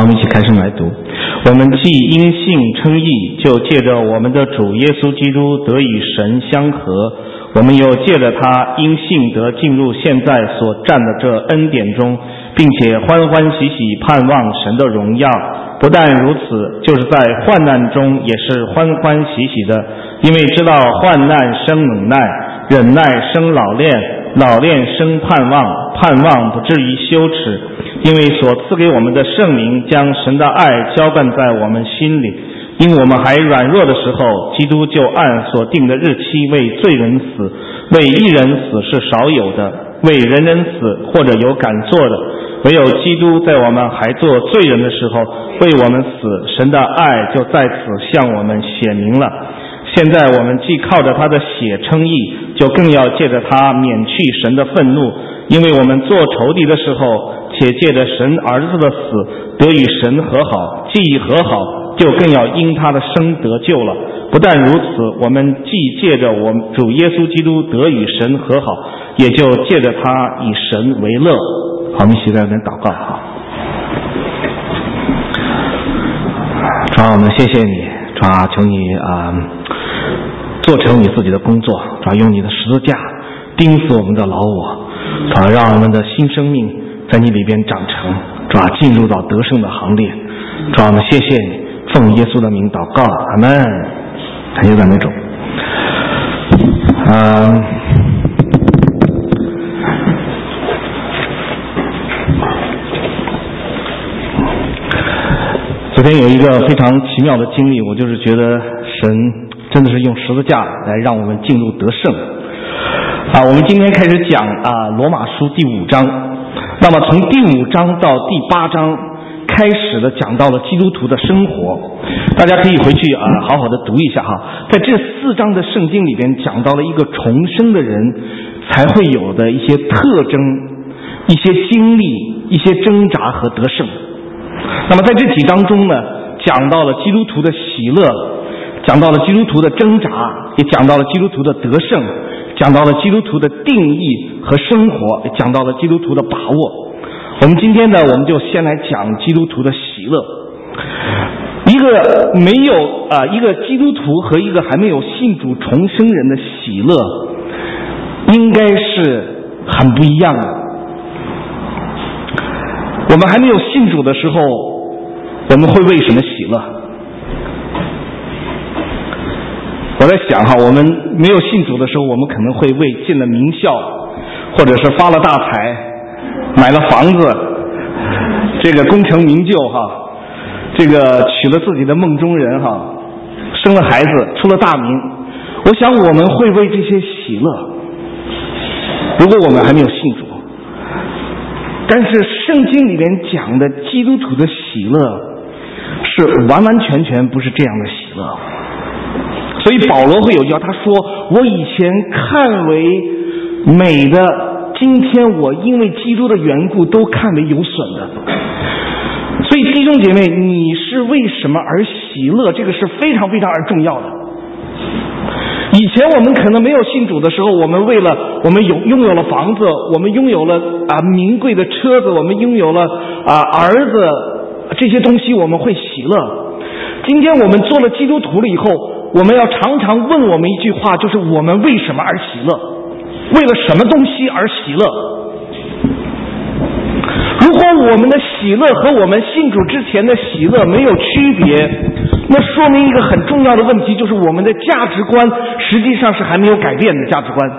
好，我们一起开声来读。我们既因信称义，就借着我们的主耶稣基督得与神相合，我们又借着他因信得进入现在所占的这恩典中，并且欢欢喜喜盼望神的荣耀。不但如此，就是在患难中也是欢欢喜喜的，因为知道患难生忍耐，忍耐生老练，老练生盼望，盼望不至于羞耻，因为所赐给我们的圣灵将神的爱浇灌在我们心里。因我们还软弱的时候，基督就按所定的日期为罪人死，为义人死是少有的，为人人死或者有敢做的，唯有基督在我们还做罪人的时候为我们死，神的爱就在此向我们显明了。现在我们既靠着他的血称义，就更要借着他免去神的愤怒，因为我们做仇敌的时候，且借着神儿子的死得与神和好，既已和好，就更要因他的生得救了。不但如此，我们既借着我们主耶稣基督得与神和好，也就借着他以神为乐。好，我们一起在那边祷告。好，主啊，我们谢谢你，主啊，求你做成你自己的工作，主啊，用你的十字架钉死我们的老我，主啊，让我们的新生命在你里边长成，主啊，进入到得胜的行列。主啊，我们谢谢你，奉耶稣的名祷告，阿们。感谢赞美主。昨天有一个非常奇妙的经历，我就是觉得神真的是用十字架来让我们进入得胜。我们今天开始讲罗马书第5章，那么从第5章到第8章开始的讲到了基督徒的生活，大家可以回去好好的读一下哈。在这4章的圣经里边讲到了一个重生的人才会有的一些特征、一些经历、一些挣扎和得胜。那么在这几章中呢，讲到了基督徒的喜乐，讲到了基督徒的挣扎，也讲到了基督徒的得胜，讲到了基督徒的定义和生活，也讲到了基督徒的把握。我们今天呢，我们就先来讲基督徒的喜乐。一个基督徒和一个还没有信主重生人的喜乐应该是很不一样的。我们还没有信主的时候，我们会为什么喜乐？我在想我们没有信主的时候，我们可能会为进了名校，或者是发了大财，买了房子，这个功成名就这个娶了自己的梦中人生了孩子，出了大名。我想我们会为这些喜乐，如果我们还没有信主。但是圣经里面讲的基督徒的喜乐是完完全全不是这样的喜乐。所以保罗会有句话，他说我以前看为美的，今天我因为基督的缘故都看为有损的。所以弟兄姐妹，你是为什么而喜乐，这个是非常非常而重要的。以前我们可能没有信主的时候，我们为了我们拥有了房子，我们拥有了名贵的车子，我们拥有了儿子，这些东西我们会喜乐。今天我们做了基督徒了以后，我们要常常问我们一句话，就是我们为什么而喜乐？为了什么东西而喜乐？如果我们的喜乐和我们信主之前的喜乐没有区别，那说明一个很重要的问题，就是我们的价值观实际上是还没有改变的价值观。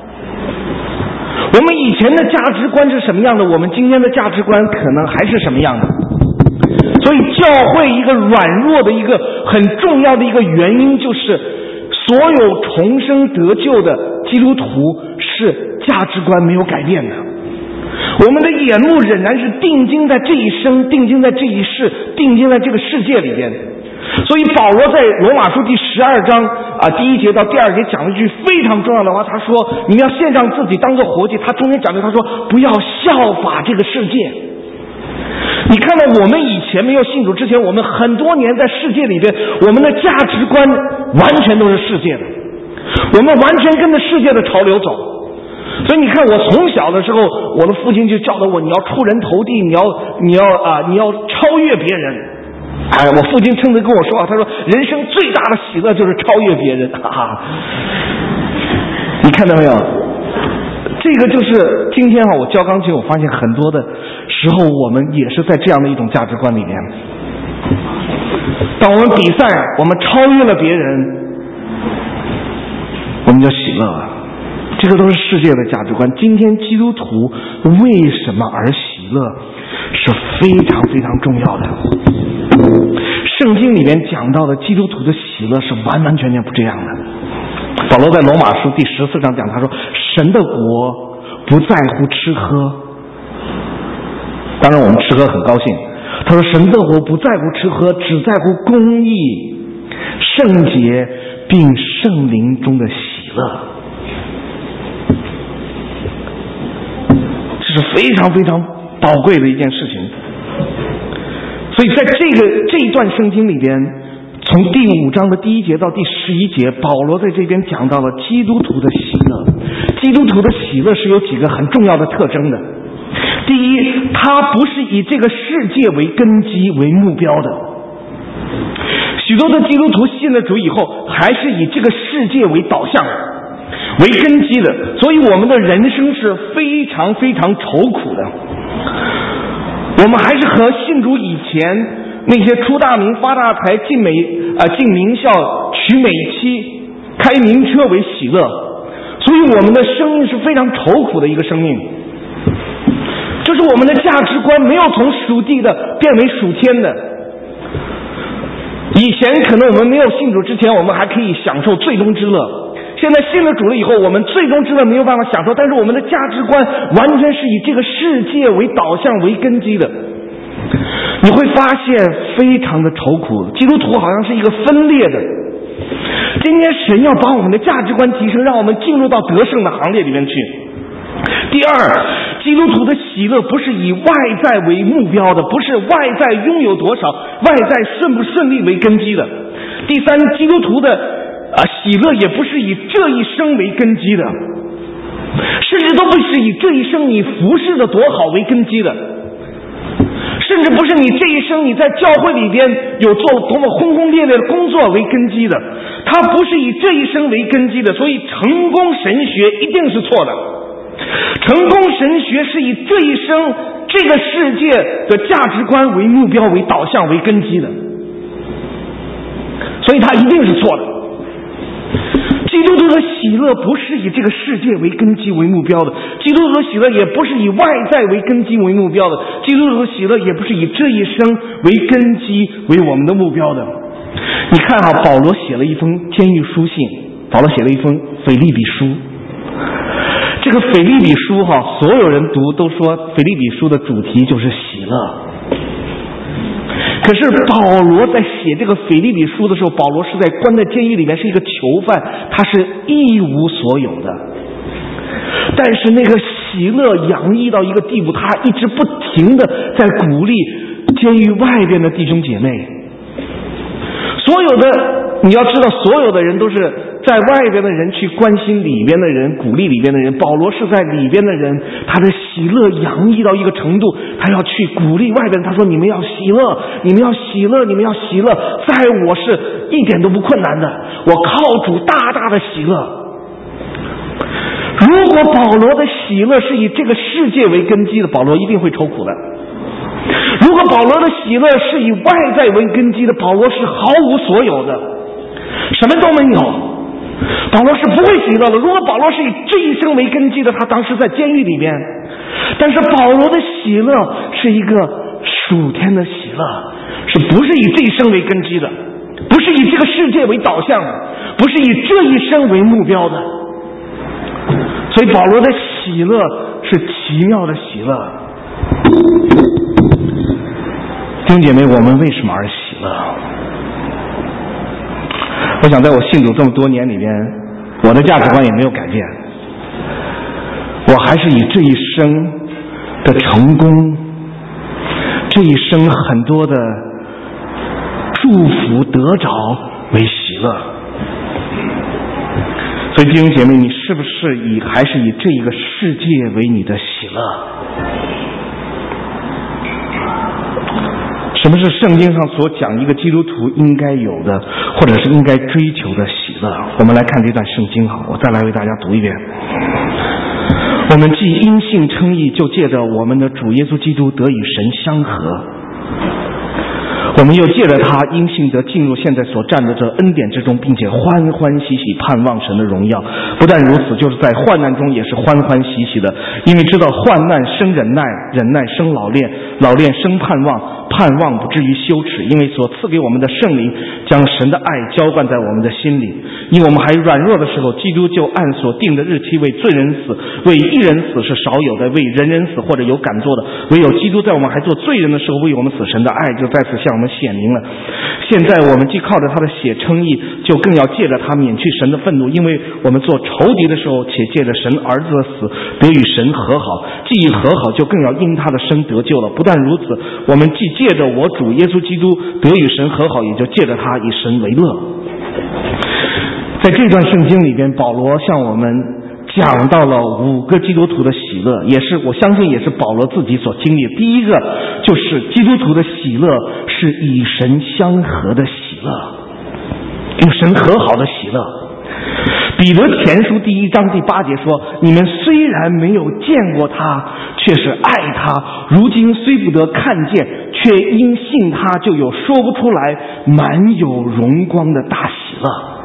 我们以前的价值观是什么样的，我们今天的价值观可能还是什么样的。所以教会一个软弱的一个很重要的一个原因，就是所有重生得救的基督徒是价值观没有改变的。我们的眼目仍然是定睛在这一生，定睛在这一世，定睛在这个世界里边。所以保罗在罗马书第12章第1节到第2节讲了一句非常重要的话，他说你们要献上自己当作活祭。他中间讲的，他说不要效法这个世界。你看到我们以前没有信主之前，我们很多年在世界里边，我们的价值观完全都是世界的，我们完全跟着世界的潮流走。 所以你看，我从小的时候，我的父亲就教导我，你要出人头地，你要超越别人。我父亲曾经跟我说，他说人生最大的喜乐就是超越别人。你看到没有？这个就是今天我教钢琴，我发现很多的时候，我们也是在这样的一种价值观里面。当我们比赛，我们超越了别人，我们就喜乐了。这个都是世界的价值观。今天基督徒为什么而喜乐，是非常非常重要的。圣经里面讲到的基督徒的喜乐是完完全全不这样的。保罗在罗马书第14章讲，他说神的国不在乎吃喝，当然我们吃喝很高兴，他说神的国不在乎吃喝，只在乎公义、圣洁并圣灵中的喜乐。这是非常非常宝贵的一件事情。所以在这一段圣经里边，从第5章的第1节到第11节，保罗在这边讲到了基督徒的喜乐。基督徒的喜乐是有几个很重要的特征的。第一，他不是以这个世界为根基为目标的。许多的基督徒信了主以后，还是以这个世界为导向为根基的，所以我们的人生是非常非常愁苦的。我们还是和信主以前那些出大名发大财进名校娶美妻开名车为喜乐，所以我们的生命是非常愁苦的一个生命。就是我们的价值观没有从属地的变为属天的。以前可能我们没有信主之前，我们还可以享受最终之乐，现在信了主了以后，我们最终之乐没有办法享受，但是我们的价值观完全是以这个世界为导向为根基的。你会发现非常的愁苦，基督徒好像是一个分裂的。今天神要把我们的价值观提升，让我们进入到得胜的行列里面去。第二，基督徒的喜乐不是以外在为目标的，不是外在拥有多少，外在顺不顺利为根基的。第三，基督徒的喜乐也不是以这一生为根基的，甚至都不是以这一生你服侍的多好为根基的，甚至不是你这一生你在教会里边有做多么轰轰烈烈的工作为根基的，它不是以这一生为根基的。所以成功神学一定是错的。成功神学是以这一生这个世界的价值观为目标为导向为根基的，所以它一定是错的。基督徒的喜乐不是以这个世界为根基为目标的，基督徒的喜乐也不是以外在为根基为目标的，基督徒的喜乐也不是以这一生为根基为我们的目标的。你看保罗写了一封监狱书信，保罗写了一封腓立比书。这个腓立比书所有人读都说腓立比书的主题就是喜乐。可是保罗在写这个腓立比书的时候，保罗是在关在监狱里面，是一个囚犯，他是一无所有的。但是那个喜乐洋溢到一个地步，他一直不停的在鼓励监狱外边的弟兄姐妹。所有的，你要知道，所有的人都是在外边的人去关心里边的人，鼓励里边的人。保罗是在里边的人，他的喜乐洋溢到一个程度，他要去鼓励外边。他说：“你们要喜乐，你们要喜乐，你们要喜乐，在我是一点都不困难的，我靠主大大的喜乐。”如果保罗的喜乐是以这个世界为根基的，保罗一定会愁苦的。如果保罗的喜乐是以外在为根基的，保罗是毫无所有的，什么都没有，保罗是不会喜乐的。如果保罗是以这一生为根基的，他当时在监狱里面。但是保罗的喜乐是一个属天的喜乐，是不是以这一生为根基的，不是以这个世界为导向的，不是以这一生为目标的。所以保罗的喜乐是奇妙的喜乐。弟兄姐妹，我们为什么而喜乐？我想在我信主这么多年里面，我的价值观也没有改变，我还是以这一生的成功，这一生很多的祝福得着为喜乐。 所以弟兄姐妹，你是不是还是以这一个世界为你的喜乐？什么是圣经上所讲一个基督徒应该有的，或者是应该追求的喜乐？我们来看这段圣经好，我再来为大家读一遍。我们既因信称义，就借着我们的主耶稣基督得与神相合。我们又借着他因信得进入现在所站的这恩典之中，并且欢欢喜喜盼望神的荣耀。不但如此，就是在患难中也是欢欢喜喜的，因为知道患难生忍耐，忍耐生老练，老练生盼望，盼望不至于羞耻，因为所赐给我们的圣灵将神的爱浇灌在我们的心里。因我们还软弱的时候，基督就按所定的日期为罪人死，为一人死是少有的，为人人死或者有敢做的，唯有基督在我们还做罪人的时候为我们死，神的爱就在此向我们显明了。现在我们既靠着他的血称义，就更要借着他免去神的愤怒，因为我们做仇敌的时候，且借着神儿子的死得与神和好，既已和好，就更要因他的生得救了。不但如此，我们既借着我主耶稣基督得与神和好，也就借着他以神为乐。在这段圣经里边，保罗向我们讲到了5个基督徒的喜乐，我相信也是保罗自己所经历的。第一个就是基督徒的喜乐是与神相合的喜乐，与神和好的喜乐。彼得前书第1章第8节说，你们虽然没有见过他，却是爱他，如今虽不得看见，却因信他就有说不出来满有荣光的大喜乐。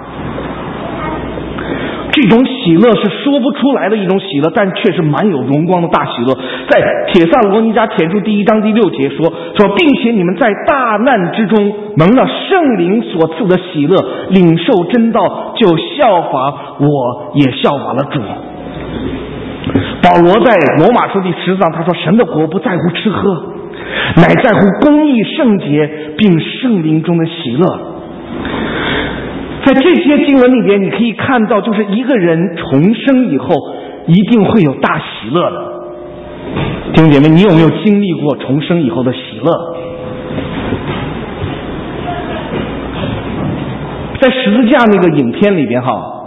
这种喜乐是说不出来的一种喜乐，但却是满有荣光的大喜乐。在帖撒罗尼迦前书第1章第6节说，并且你们在大难之中蒙了圣灵所赐的喜乐，领受真道，就效法我也效法了主。保罗在罗马书第10章他说，神的国不在乎吃喝，乃在乎公义圣洁，并圣灵中的喜乐。在这些经文里边，你可以看到，就是一个人重生以后一定会有大喜乐的。弟兄姐妹，你有没有经历过重生以后的喜乐？在十字架那个影片里边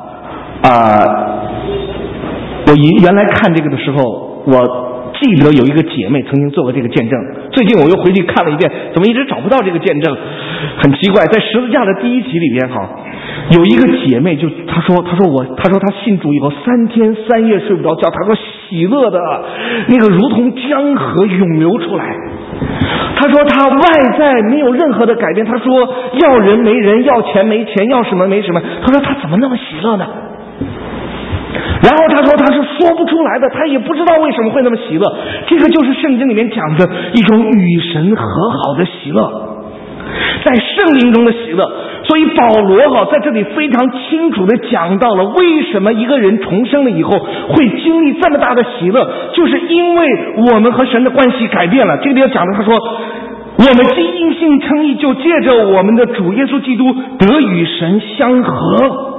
我原来看这个的时候，我记得有一个姐妹曾经做过这个见证，最近我又回去看了一遍，怎么一直找不到这个见证，很奇怪。在十字架的第1集里边有一个姐妹她说她信主以后3天3夜睡不着觉，她说喜乐的那个如同江河涌流出来。她说她外在没有任何的改变，她说要人没人，要钱没钱，要什么没什么，她说她怎么那么喜乐呢？然后他说他是说不出来的，他也不知道为什么会那么喜乐。这个就是圣经里面讲的一种与神和好的喜乐，在圣灵中的喜乐。所以保罗在这里非常清楚地讲到了为什么一个人重生了以后会经历这么大的喜乐，就是因为我们和神的关系改变了。这里要讲的他说，我们既因信称义，就借着我们的主耶稣基督得与神相合。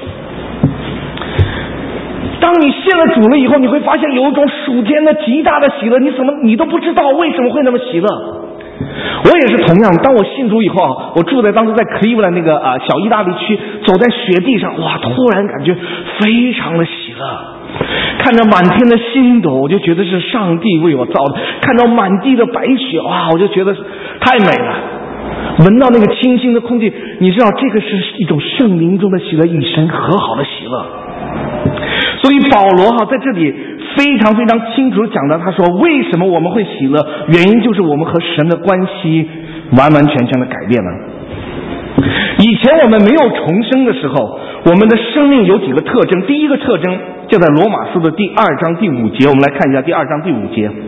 当你信了主了以后，你会发现有一种属天的极大的喜乐，你都不知道为什么会那么喜乐。我也是同样，当我信主以后，我住在当时在 Cleveland 那个小意大利区，走在雪地上，哇，突然感觉非常的喜乐。看着满天的星斗，我就觉得是上帝为我造的；看到满地的白雪，哇，我就觉得太美了。闻到那个清新的空气，你知道这个是一种圣灵中的喜乐，与神和好的喜乐。所以保罗在这里非常非常清楚讲到，他说为什么我们会喜乐，原因就是我们和神的关系完完全全的改变了。以前我们没有重生的时候，我们的生命有几个特征。第一个特征就在罗马书的第2章第5节，我们来看一下第2章第5节。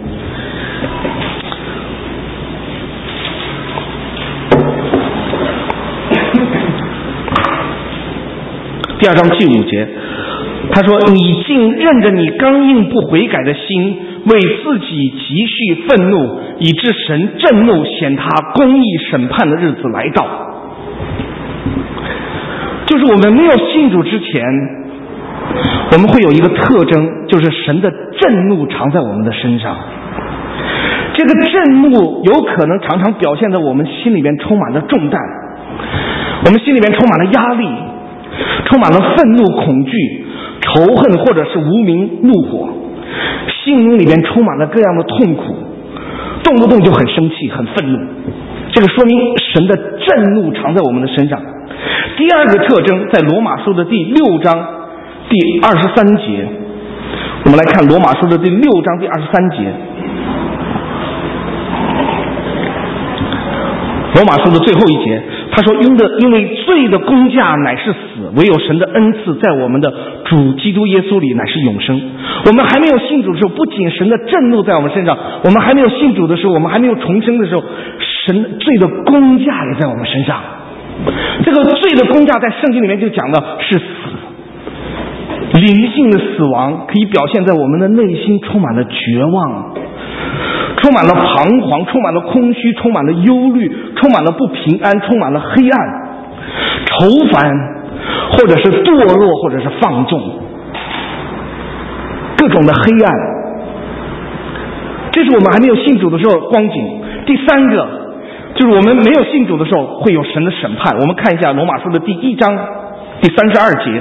第2章第5节，他说，你竟任着你刚硬不悔改的心，为自己积蓄愤怒，以致神震怒，显他公义审判的日子来到。就是我们没有信主之前，我们会有一个特征，就是神的震怒常在我们的身上。这个震怒有可能常常表现在我们心里面充满了重担，我们心里面充满了压力，充满了愤怒、恐惧， 仇恨或者是无名怒火，心灵里面充满了各样的痛苦，动不动就很生气很愤怒，这个说明神的震怒常在我们的身上。第二个特征在罗马书的第6章第23节，我们来看罗马书的第6章第23节，罗马书的最后一节，他说因为罪的工价乃是死，唯有神的恩赐在我们的主基督耶稣里乃是永生。我们还没有信主的时候，不仅神的震怒在我们身上，我们还没有信主的时候，我们还没有重生的时候，神罪的工价也在我们身上。这个罪的工价在圣经里面就讲的是死，灵性的死亡可以表现在我们的内心充满了绝望，充满了彷徨，充满了空虚，充满了忧虑，充满了不平安，充满了黑暗、愁烦，或者是堕落，或者是放纵，各种的黑暗。这是我们还没有信主的时候光景。第三个就是我们没有信主的时候会有神的审判。我们看一下罗马书的第1章第32节，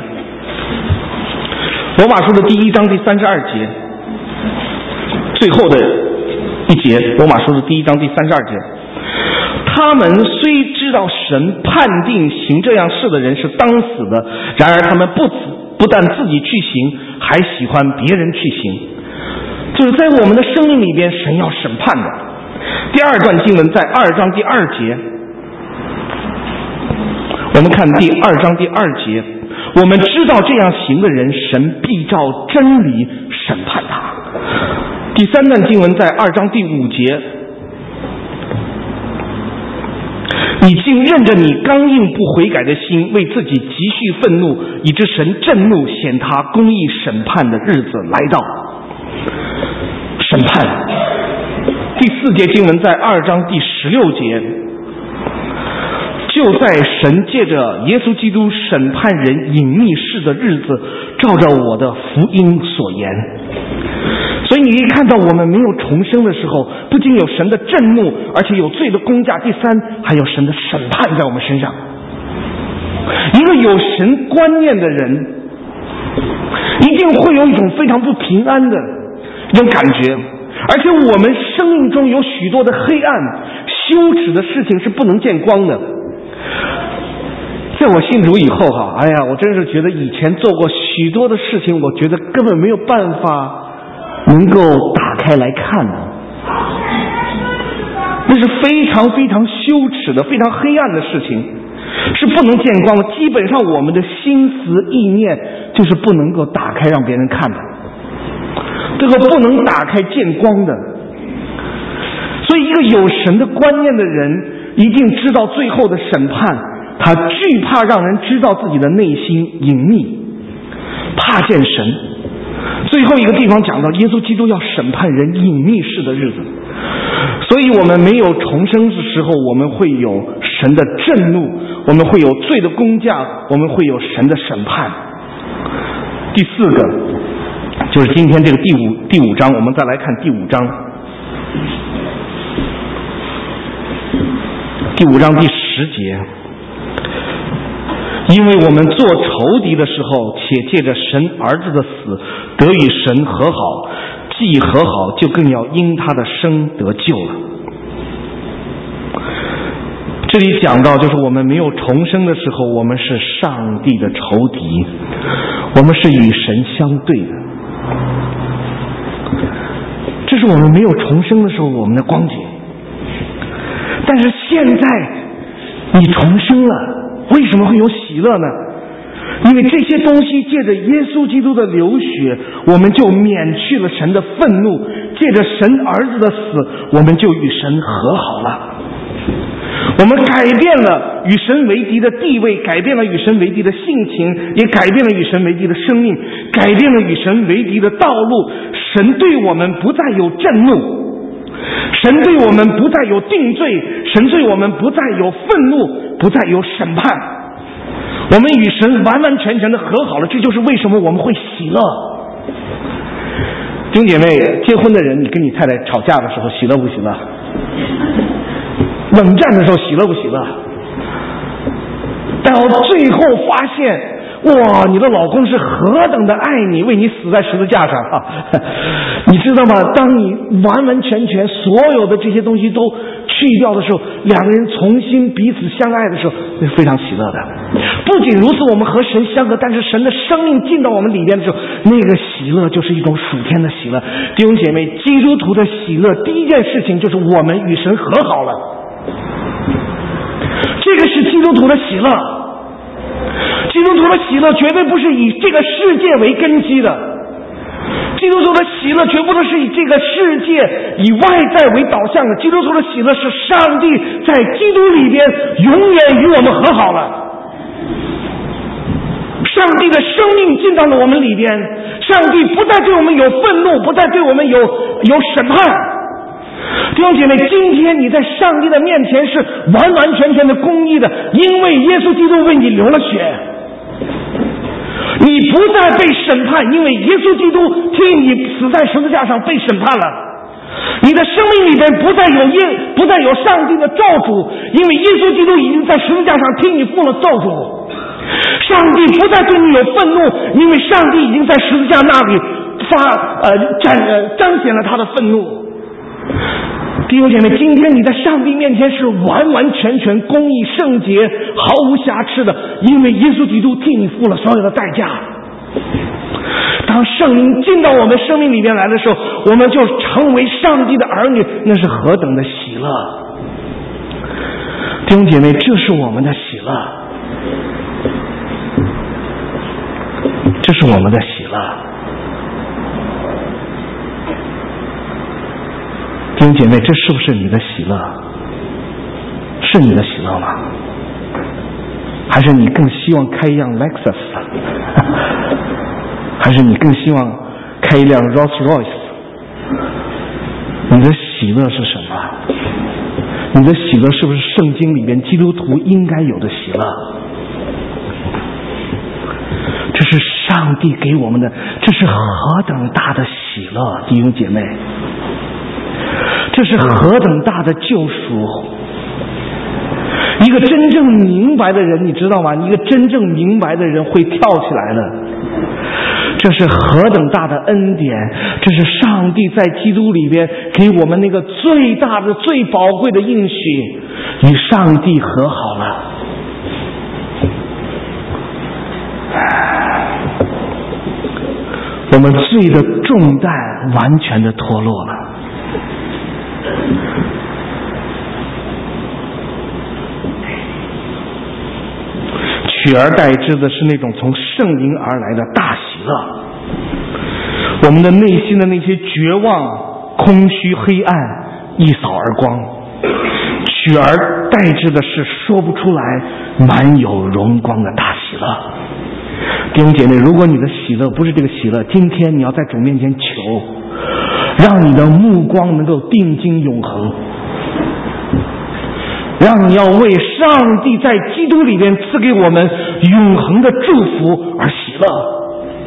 罗马书的第1章第32节，最后的一节，罗马书的第1章第32节，他们虽知道神判定行这样事的人是当死的，然而他们不但自己去行，还喜欢别人去行。就是在我们的生命里边，神要审判的。第二段经文在2章第2节，我们看第2章第2节，我们知道这样行的人，神必照真理审判他。第三段经文在2章第5节，你竟任着你刚硬不悔改的心，为自己积蓄愤怒，以致神震怒，显他公义审判的日子来到。审判。第4节经文在2章第16节，就在神借着耶稣基督审判人隐秘事的日子，照着我的福音所言。所以你可以看到，我们没有重生的时候，不仅有神的震怒，而且有罪的工价。第三，还有神的审判在我们身上。一个有神观念的人，一定会有一种非常不平安的一种感觉，而且我们生命中有许多的黑暗、羞耻的事情是不能见光的。在我信主以后我真是觉得以前做过许多的事情，我觉得根本没有办法能够打开来看的，那是非常非常羞耻的、非常黑暗的事情，是不能见光的。基本上我们的心思意念就是不能够打开让别人看的，这个不能打开见光的。所以一个有神的观念的人一定知道最后的审判，他惧怕让人知道自己的内心隐秘，怕见神。最后一个地方讲到耶稣基督要审判人隐秘事的日子，所以我们没有重生的时候，我们会有神的震怒，我们会有罪的工价，我们会有神的审判。第4个就是今天这个第五章，我们再来看第5章，第5章第10节，因为我们做仇敌的时候，且借着神儿子的死得与神和好，既和好，就更要因他的生得救了。这里讲到就是我们没有重生的时候，我们是上帝的仇敌，我们是与神相对的。这是我们没有重生的时候我们的光景。但是现在你重生了，为什么会有喜乐呢？因为这些东西借着耶稣基督的流血，我们就免去了神的愤怒，借着神儿子的死，我们就与神和好了。我们改变了与神为敌的地位，改变了与神为敌的性情，也改变了与神为敌的生命，改变了与神为敌的道路。神对我们不再有震怒，神对我们不再有定罪，神对我们不再有愤怒，不再有审判。我们与神完完全全的和好了，这就是为什么我们会喜乐。弟兄姐妹，结婚的人，你跟你太太吵架的时候喜乐不喜乐？冷战的时候喜乐不喜乐？到最后发现哇，你的老公是何等的爱你，为你死在十字架上啊！你知道吗？当你完完全全所有的这些东西都去掉的时候，两个人重新彼此相爱的时候，那是非常喜乐的。不仅如此，我们和神相合，但是神的生命进到我们里边的时候，那个喜乐就是一种属天的喜乐。弟兄姐妹，基督徒的喜乐第一件事情就是我们与神和好了，这个是基督徒的喜乐。基督徒的喜乐绝对不是以这个世界为根基的，基督徒的喜乐绝不是以这个世界以外在为导向的。基督徒的喜乐是上帝在基督里边永远与我们和好了，上帝的生命进到了我们里边，上帝不再对我们有愤怒，不再对我们有审判。弟兄姐妹，今天你在上帝的面前是完完全全的公义的，因为耶稣基督为你流了血，你不再被审判，因为耶稣基督替你死在十字架上被审判了。你的生命里边不再有上帝的咒诅，因为耶稣基督已经在十字架上替你付了咒诅。上帝不再对你有愤怒，因为上帝已经在十字架那里彰显了他的愤怒。弟兄姐妹，今天你在上帝面前是完完全全公义圣洁毫无瑕疵的，因为耶稣基督替你付了所有的代价。当圣灵进到我们生命里面来的时候，我们就成为上帝的儿女，那是何等的喜乐。弟兄姐妹，这是我们的喜乐，这是我们的喜乐。弟兄姐妹，这是不是你的喜乐？是你的喜乐吗？还是你更希望开一辆 Lexus？ 还是你更希望开一辆 Rolls-Royce？ 你的喜乐是什么？你的喜乐是不是圣经里边基督徒应该有的喜乐？这是上帝给我们的，这是何等大的喜乐，弟兄姐妹！这是何等大的救赎！一个真正明白的人，你知道吗？一个真正明白的人会跳起来的。这是何等大的恩典！这是上帝在基督里边给我们那个最大的、最宝贵的应许，与上帝和好了。我们罪的重担完全的脱落了。取而代之的是那种从圣灵而来的大喜乐。我们的内心的那些绝望、空虚、黑暗一扫而光，取而代之的是说不出来满有荣光的大喜乐。弟兄姐妹，如果你的喜乐不是这个喜乐，今天你要在主面前求，让你的目光能够定睛永恒，让你要为上帝在基督里边赐给我们永恒的祝福而喜乐。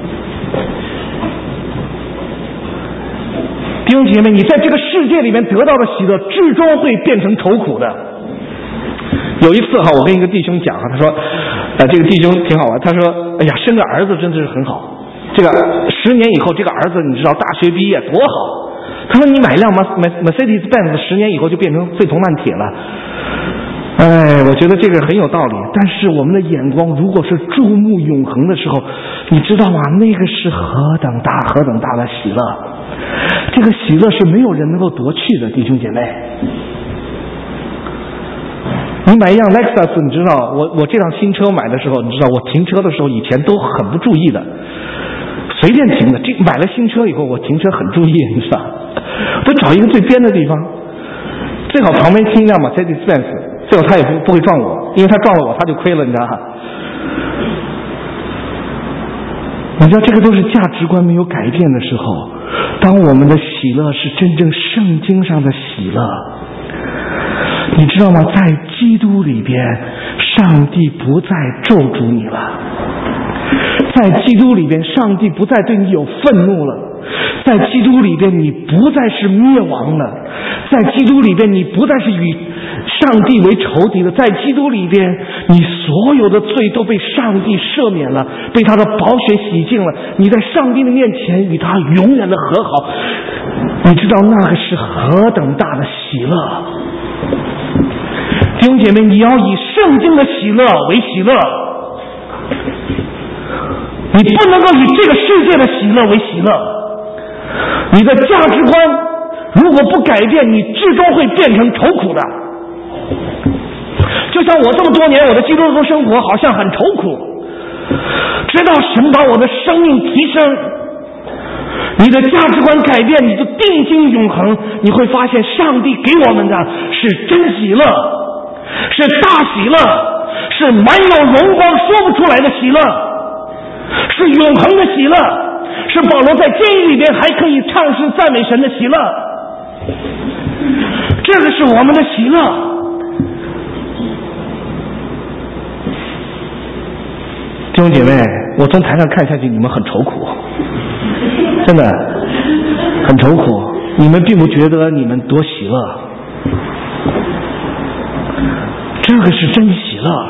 弟兄姐妹，你在这个世界里面得到的喜乐最终会变成愁苦的。有一次我跟一个弟兄讲他说这个弟兄挺好玩，他说哎呀，生个儿子真的是很好，这个10年以后这个儿子你知道大学毕业多好。他说你买辆 Mercedes-Benz 10年以后就变成废铜烂铁了。我觉得这个很有道理，但是我们的眼光如果是注目永恒的时候，你知道吗？那个是何等大何等大的喜乐，这个喜乐是没有人能够夺去的。弟兄姐妹，你买一辆 Lexus， 你知道我这辆新车买的时候，你知道我停车的时候以前都很不注意的，随便停的。买了新车以后我停车很注意，你知道，我找一个最边的地方，最好旁边停一辆 Mercedes-Benz， 最后他也不会撞我，因为他撞了我他就亏了，你知道吗？你知道这个都是价值观没有改变的时候，当我们的喜乐是真正圣经上的喜乐，你知道吗？在基督里边上帝不再咒诅你了，在基督里边上帝不再对你有愤怒了，在基督里边你不再是灭亡了，在基督里边你不再是与上帝为仇敌的，在基督里边，你所有的罪都被上帝赦免了，被他的宝血洗净了，你在上帝的面前与他永远的和好。你知道那个是何等大的喜乐。弟兄姐妹，你要以圣经的喜乐为喜乐，你不能够以这个世界的喜乐为喜乐。你的价值观如果不改变，你最终会变成愁苦的。就像我这么多年我的基督徒生活好像很愁苦，直到神把我的生命提升，你的价值观改变，你就定睛永恒，你会发现上帝给我们的是真喜乐，是大喜乐，是满有荣光说不出来的喜乐，是永恒的喜乐，是保罗在监狱里边还可以唱诗赞美神的喜乐。这个是我们的喜乐。弟兄姐妹，我从台上看下去，你们很愁苦，真的很愁苦，你们并不觉得你们多喜乐，这个是真喜乐。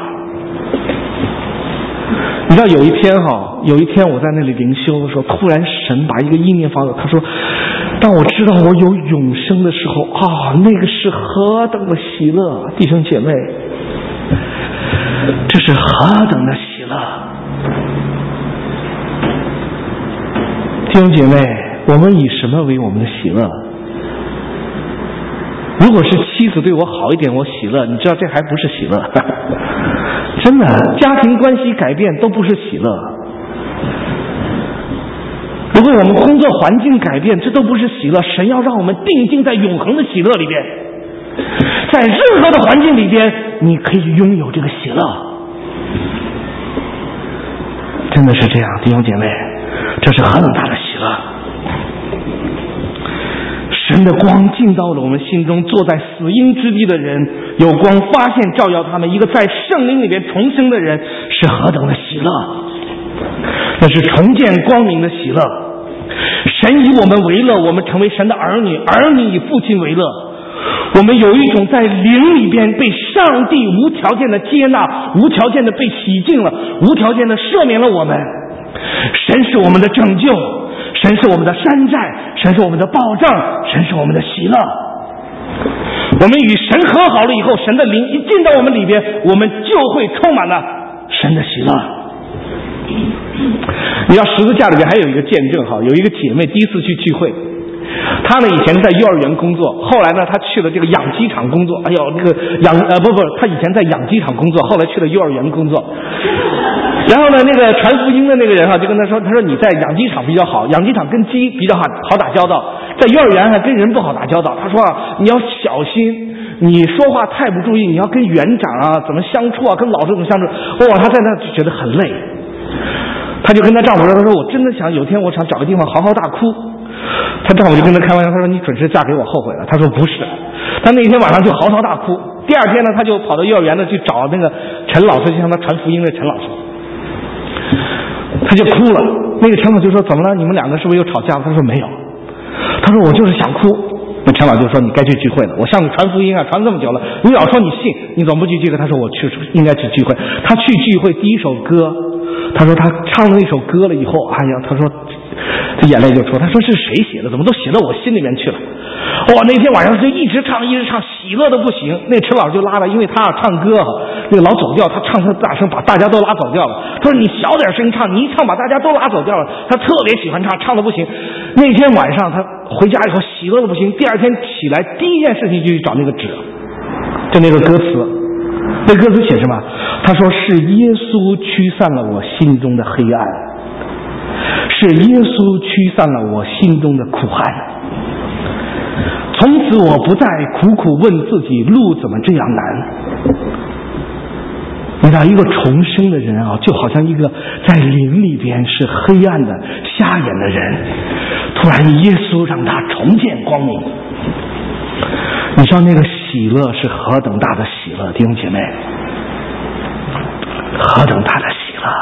你知道有一天我在那里灵修的时候，突然神把一个意念放到，他说当我知道我有永生的时候啊，那个是何等的喜乐。弟兄姐妹，这是何等的喜乐。弟兄姐妹，我们以什么为我们的喜乐？如果是妻子对我好一点我喜乐，你知道这还不是喜乐。真的，家庭关系改变都不是喜乐。如果我们工作环境改变，这都不是喜乐。神要让我们定睛在永恒的喜乐里边，在任何的环境里边你可以拥有这个喜乐。真的是这样，弟兄姐妹，这是何等大的喜乐。神的光进到了我们心中，坐在死荫之地的人有光发现照耀他们，一个在圣灵里边重生的人是何等的喜乐。那是重见光明的喜乐。神以我们为乐，我们成为神的儿女，儿女以父亲为乐。我们有一种在灵里边被上帝无条件的接纳，无条件的被洗净了，无条件的赦免了我们。神是我们的拯救，神是我们的山寨，神是我们的保障，神是我们的喜乐。我们与神和好了以后，神的灵一进到我们里边，我们就会充满了神的喜乐。你知道十字架里面还有一个见证，有一个姐妹第一次去聚会，她呢以前在幼儿园工作，后来呢她去了这个养鸡场工作。她以前在养鸡场工作，后来去了幼儿园工作。然后呢，那个传福音的那个人就跟他说你在养鸡场比较好，养鸡场跟鸡比较好打交道，在幼儿园跟人不好打交道。他说你要小心，你说话太不注意，你要跟园长怎么相处跟老师怎么相处。她在那就觉得很累。她就跟她丈夫说，她说我真的想有天我想找个地方嚎啕大哭。她丈夫就跟她开玩笑，他说你准是嫁给我后悔了。她说不是，她那天晚上就嚎啕大哭。第二天呢，她就跑到幼儿园去找那个陈老师，就向她传福音的陈老师。他就哭了，那个陈老就说怎么了？你们两个是不是又吵架了？他说没有，他说我就是想哭。那陈老就说你该去聚会了，我向你传福音传这么久了，你老说你信，你怎么不去聚会？他说我应该去聚会。他去聚会第一首歌，他说他唱了那首歌了以后，他说这眼泪就出，他说是谁写的？怎么都写到我心里面去了？那天晚上就一直唱，喜乐的不行。那陈老就拉了，因为他唱歌那个老走调，他唱特大声，把大家都拉走调了。他说你小点声唱，你一唱把大家都拉走调了。他特别喜欢唱的不行。那天晚上他回家以后喜乐的不行，第二天起来第一件事情就去找那个纸，就那个歌词。那歌词写什么？他说是耶稣驱散了我心中的黑暗，是耶稣驱散了我心中的苦寒。从此我不再苦苦问自己路怎么这样难。你知道一个重生的人就好像一个在灵里边是黑暗的瞎眼的人，突然耶稣让他重见光明。你知道那个喜乐是何等大的喜乐，弟兄姐妹，何等大的喜乐，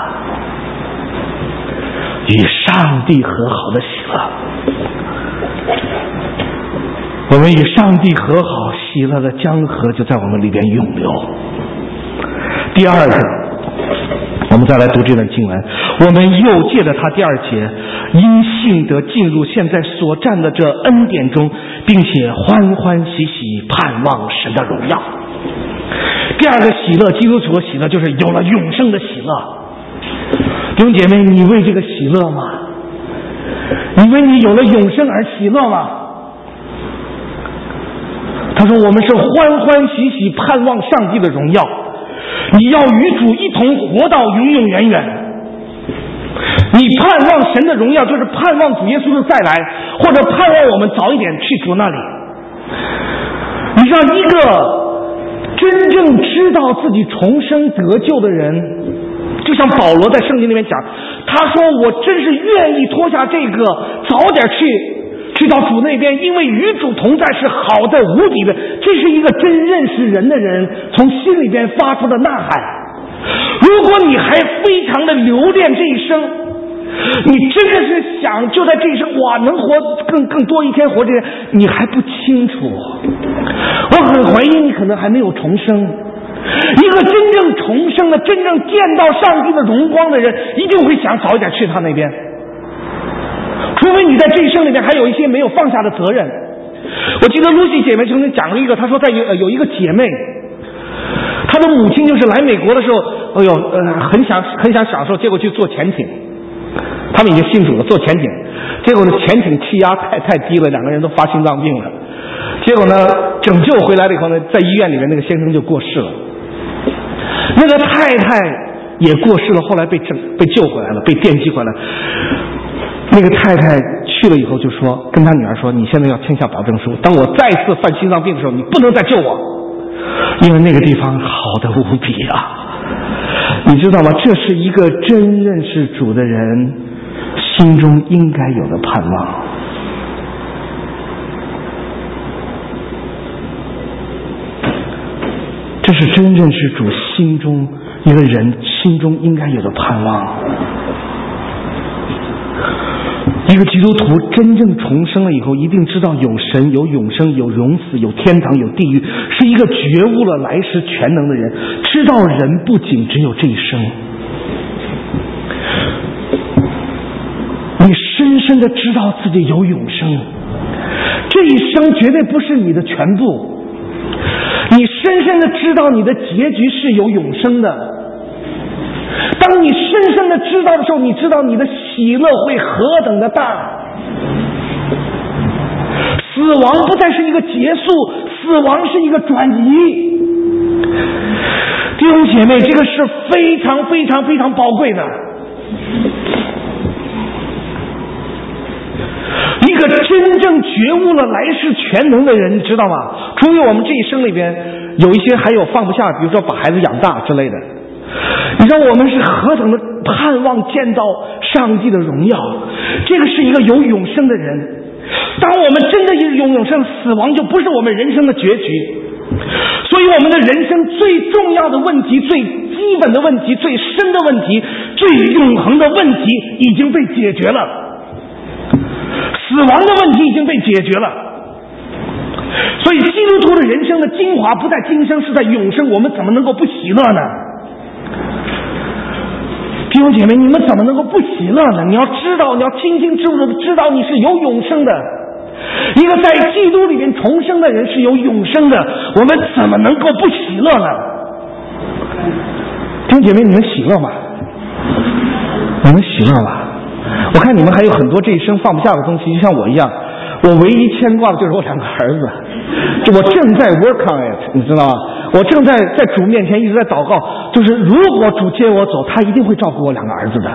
与上帝和好的喜乐。我们与上帝和好，喜喜乐的江河就在我们里边涌流。第二个，我们再来读这段经文，我们又借着他第二节，因信得进入现在所占的这恩典中，并且欢欢喜喜盼望神的荣耀。第二个喜乐，基督徒的喜乐就是有了永生的喜乐。弟兄姐妹，你为这个喜乐吗？你为你有了永生而喜乐吗？他说我们是欢欢喜喜盼望上帝的荣耀，你要与主一同活到永永远远。你盼望神的荣耀，就是盼望主耶稣的再来，或者盼望我们早一点去主那里。你让一个真正知道自己重生得救的人，就像保罗在圣经里面讲，他说我真是愿意脱下这个，早点去到主那边，因为与主同在是好的无比的。这是一个真认识人的人从心里边发出的呐喊。如果你还非常的留恋这一生，你真的是想就在这一生能活更多一天活这些，你还不清楚。我很怀疑你可能还没有重生。一个真正重生的，真正见到上帝的荣光的人，一定会想早一点去他那边。除非你在这一生里面还有一些没有放下的责任。我记得露西姐妹曾经讲了一个，她说在有一个姐妹，她的母亲就是来美国的时候，很想享受，结果去坐潜艇。他们已经信主了，坐潜艇，结果呢潜艇气压太低了，两个人都发心脏病了。结果呢拯救回来了以后呢，在医院里面那个先生就过世了，那个太太也过世了，后来被救回来了，被电击回来。那个太太去了以后就说，跟他女儿说，你现在要签下保证书，当我再次犯心脏病的时候，你不能再救我，因为那个地方好的无比啊。你知道吗？这是一个真认识主的人心中应该有的盼望。这是真认识主心中一个人心中应该有的盼望。一个基督徒真正重生了以后，一定知道有神、有永生、有永死、有天堂、有地狱，是一个觉悟了来世全能的人，知道人不仅只有这一生。你深深的知道自己有永生，这一生绝对不是你的全部。你深深的知道你的结局是有永生的。当你深深的知道的时候，你知道你的喜乐会何等的大。死亡不再是一个结束，死亡是一个转移。弟兄姐妹，这个是非常非常非常宝贵的。一个真正觉悟了来世全能的人，你知道吗？除非我们这一生里边有一些还有放不下，比如说把孩子养大之类的。你知道我们是何等的盼望见到上帝的荣耀，这个是一个有永生的人。当我们真的有永生，死亡就不是我们人生的结局。所以我们的人生最重要的问题、最基本的问题、最深的问题、最永恒的问题已经被解决了，死亡的问题已经被解决了。所以基督徒的人生的精华不在今生，是在永生。我们怎么能够不喜乐呢？弟兄姐妹，你们怎么能够不喜乐呢？你要知道，你要清清楚楚的知道你是有永生的。一个在基督里面重生的人是有永生的，我们怎么能够不喜乐呢？弟兄姐妹，你们喜乐吗？你们喜乐吗？我看你们还有很多这一生放不下的东西，就像我一样。我唯一牵挂的就是我两个儿子，我正在 work on it， 你知道吗？我正在主面前一直在祷告，就是如果主接我走，他一定会照顾我两个儿子的。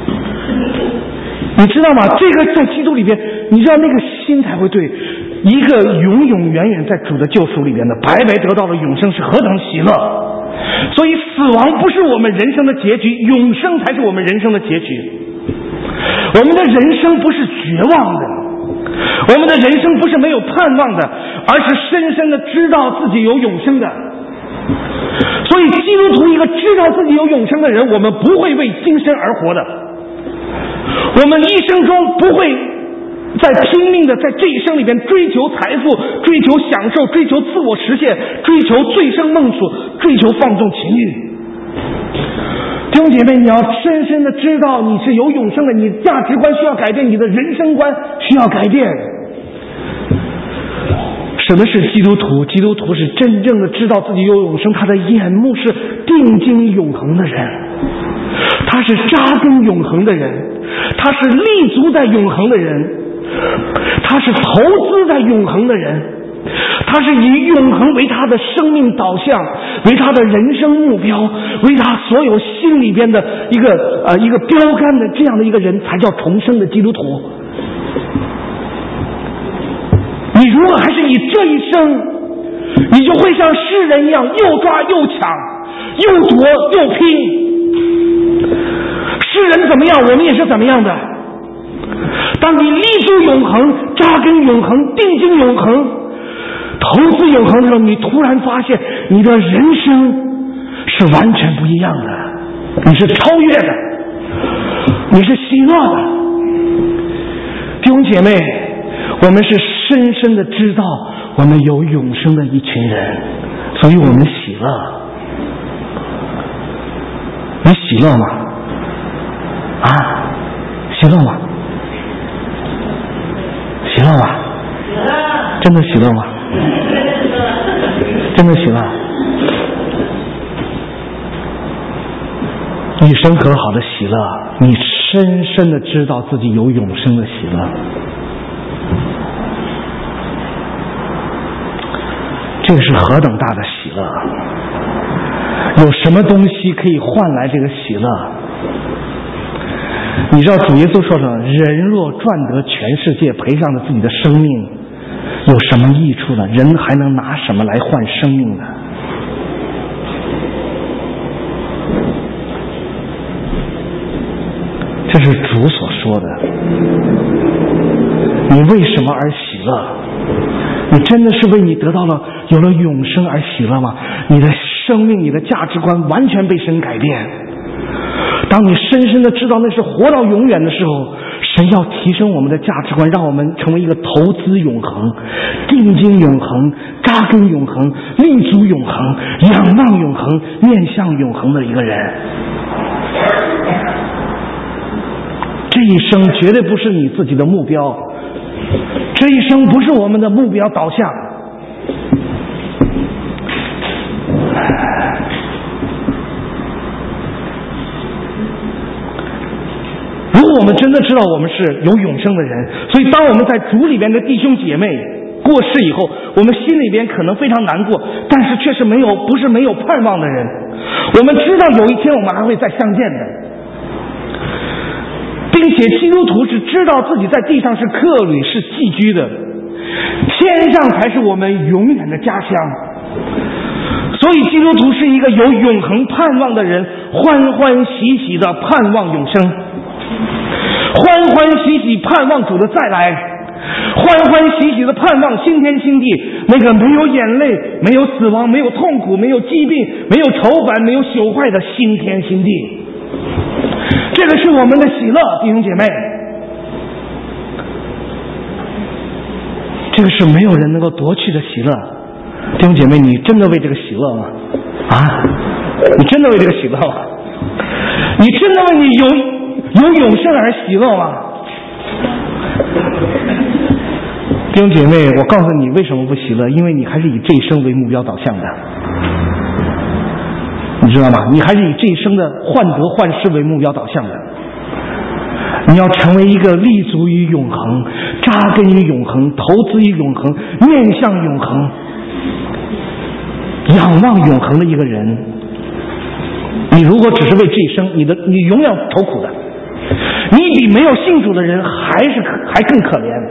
你知道吗？这个在基督里边，你知道那个心才会对。一个永永远远在主的救赎里边的，白白得到了永生，是何等喜乐！所以死亡不是我们人生的结局，永生才是我们人生的结局。我们的人生不是绝望的，我们的人生不是没有盼望的，而是深深的知道自己有永生的。所以基督徒一个知道自己有永生的人，我们不会为今生而活的，我们一生中不会在拼命的在这一生里边追求财富，追求享受，追求自我实现，追求醉生梦死，追求放纵情欲。弟兄姐妹，你要深深的知道你是有永生的，你价值观需要改变，你的人生观需要改变。什么是基督徒？基督徒是真正的知道自己有永生，他的眼目是定睛永恒的人，他是扎根永恒的人，他是立足在永恒的人，他是投资在永恒的人，他是以永恒为他的生命导向，为他的人生目标，为他所有心里边的一个标杆的这样的一个人，才叫重生的基督徒。你如果还是以这一生，你就会像世人一样又抓又抢，又夺又拼。世人怎么样，我们也是怎么样的。当你立足永恒，扎根永恒，定睛永恒，投资永恒的时候，你突然发现你的人生是完全不一样的，你是超越的，你是喜乐的。弟兄姐妹，我们是深深的知道我们有永生的一群人，所以我们喜乐。你喜乐吗？啊，喜乐吗？喜乐吗？真的喜乐吗？真的喜乐。与神和好的喜乐，你深深的知道自己有永生的喜乐。这个是何等大的喜乐！有什么东西可以换来这个喜乐？你知道主耶稣说了，人若赚得全世界，赔上了自己的生命，有什么益处呢？人还能拿什么来换生命呢？这是主所说的。你为什么而喜乐？你真的是为你得到了有了永生而喜乐吗？你的生命，你的价值观完全被神改变。当你深深的知道那是活到永远的时候，神要提升我们的价值观，让我们成为一个投资永恒、定睛永恒、扎根永恒、立足永恒、仰望永恒、面向永恒的一个人。这一生绝对不是你自己的目标，这一生不是我们的目标导向。如果我们真的知道我们是有永生的人，所以当我们在主里边的弟兄姐妹过世以后，我们心里边可能非常难过，但是却是不是没有盼望的人。我们知道有一天我们还会再相见的，并且基督徒是知道自己在地上是客旅，是寄居的，天上才是我们永远的家乡。所以基督徒是一个有永恒盼望的人，欢欢喜喜的盼望永生，欢欢喜喜盼望主的再来，欢欢喜喜的盼望新天新地，那个没有眼泪，没有死亡，没有痛苦，没有疾病，没有愁烦，没有朽坏的新天新地。这个是我们的喜乐，弟兄姐妹。这个是没有人能够夺去的喜乐。弟兄姐妹，你真的为这个喜乐吗？啊，你真的为这个喜乐吗？你真的为你有永生而喜乐吗？弟兄姐妹，我告诉你为什么不喜乐，因为你还是以这一生为目标导向的，你知道吗？你还是以这一生的患得患失为目标导向的。你要成为一个立足于永恒、扎根于永恒、投资于永恒、面向永恒、仰望永恒的一个人。你如果只是为这一生，你永远愁苦的，你比没有信主的人还更可怜。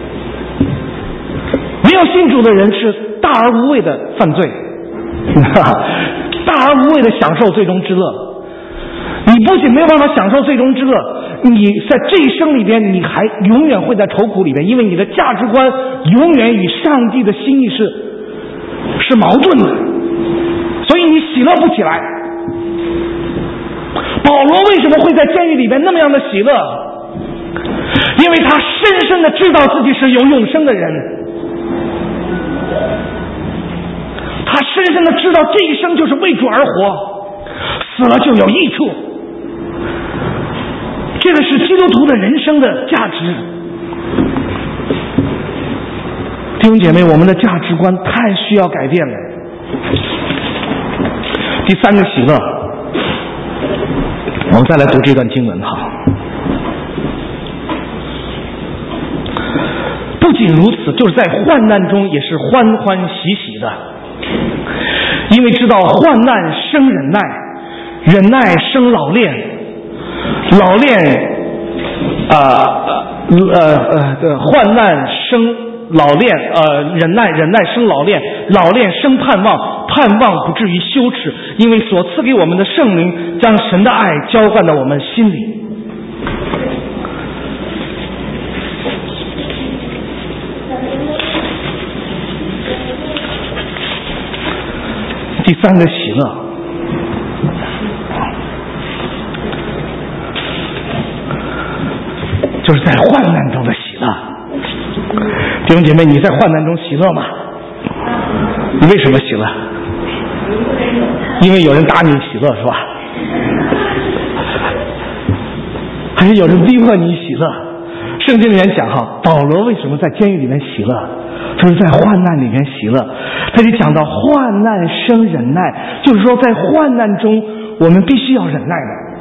没有信主的人是大而无畏的犯罪，大而无畏的享受最终之乐。你不仅没有办法享受最终之乐，你在这一生里边你还永远会在愁苦里边，因为你的价值观永远与上帝的心意是矛盾的，所以你喜乐不起来。保罗为什么会在监狱里边那么样的喜乐？ 因为他深深的知道自己是有永生的人，他深深的知道这一生就是为主而活，死了就有益处。这个是基督徒的人生的价值。弟兄姐妹，我们的价值观太需要改变了。第三个喜乐，我们再来读这段经文哈。不仅如此，就是在患难中也是欢欢喜喜的，因为知道患难生忍耐，忍耐生老练，老练患难生老练，忍耐生老练，老练生盼望，盼望不至于羞耻，因为所赐给我们的圣灵将神的爱浇灌到我们心里。第三个喜乐，就是在患难中的喜乐。弟兄姐妹，你在患难中喜乐吗？你为什么喜乐？因为有人打你喜乐是吧？还是有人逼迫你喜乐？圣经里面讲哈，保罗为什么在监狱里面喜乐？就是在患难里面喜乐。他就讲到患难生忍耐，就是说在患难中我们必须要忍耐的。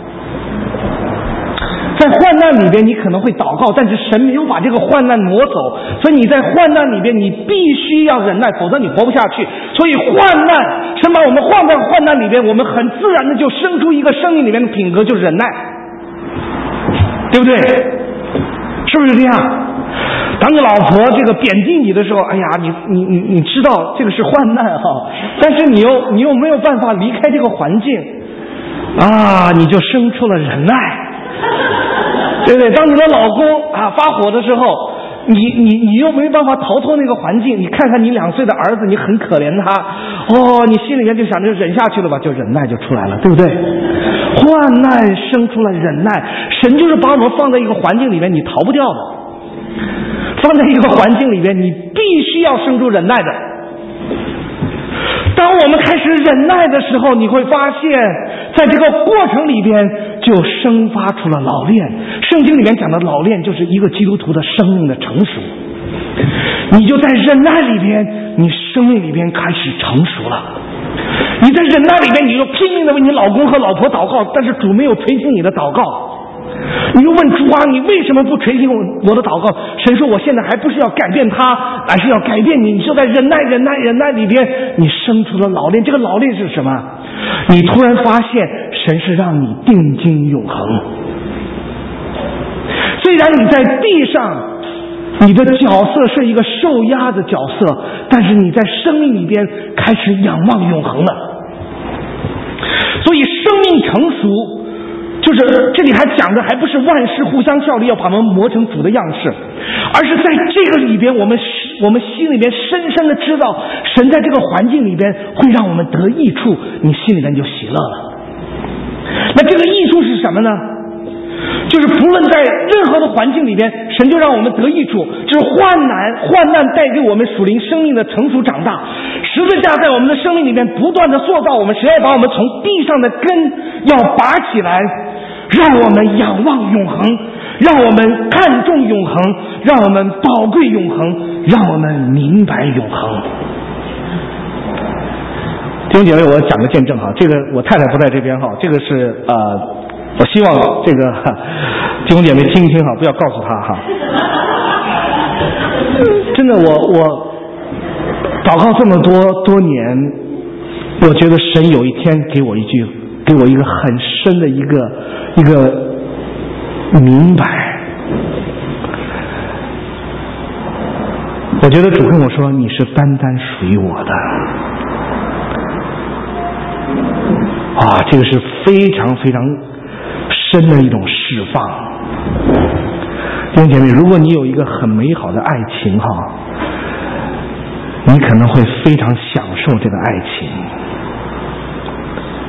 在患难里边你可能会祷告，但是神没有把这个患难挪走，所以你在患难里边你必须要忍耐，否则你活不下去。所以患难，神把我们放在患难里边，我们很自然的就生出一个生命里面的品格，就是忍耐，对不对？是不是这样？当你老婆这个贬低你的时候，哎呀，你知道这个是患难哈，但是你又没有办法离开这个环境啊，你就生出了忍耐，对不对？当你的老公啊发火的时候，你又没办法逃脱那个环境，你看看你2岁的儿子，你很可怜他，哦，你心里面就想着忍下去了吧，就忍耐就出来了，对不对？患难生出了忍耐，神就是把我们放在一个环境里面，你逃不掉的。放在一个环境里面，你必须要生出忍耐的。当我们开始忍耐的时候，你会发现在这个过程里边就生发出了老练。圣经里面讲的老练就是一个基督徒的生命的成熟。你就在忍耐里边，你生命里边开始成熟了。你在忍耐里边，你就拼命的为你老公和老婆祷告，但是主没有垂听你的祷告。你就问主啊，你为什么不垂听我的祷告？神说，我现在还不是要改变他，而是要改变你。你就在忍耐里边，你生出了老练。这个老练是什么？你突然发现神是让你定睛永恒。虽然你在地上你的角色是一个受压的角色，但是你在生命里边开始仰望永恒了。所以生命成熟，就是这里还讲的还不是万事互相效力，要把我们磨成主的样式，而是在这个里边我们心里边深深的知道神在这个环境里边会让我们得益处，你心里边就喜乐了。那这个益处是什么呢？就是不论在任何的环境里边，神就让我们得益处，就是患难带给我们属灵生命的成熟长大。十字架在我们的生命里面不断的塑造我们，神要把我们从地上的根要拔起来，让我们仰望永恒，让我们看重永恒，让我们宝贵永恒，让我们明白永恒。弟兄姐妹，我讲个见证哈，这个我太太不在这边哈，这个是我希望这个弟兄姐妹听一听哈，不要告诉他哈。真的，我祷告这么多年，我觉得神有一天给我一个很深的一个明白。我觉得主跟我说，你是单单属于我的。啊，这个是非常非常深的一种释放。弟兄姐妹，如果你有一个很美好的爱情哈，你可能会非常享受这个爱情，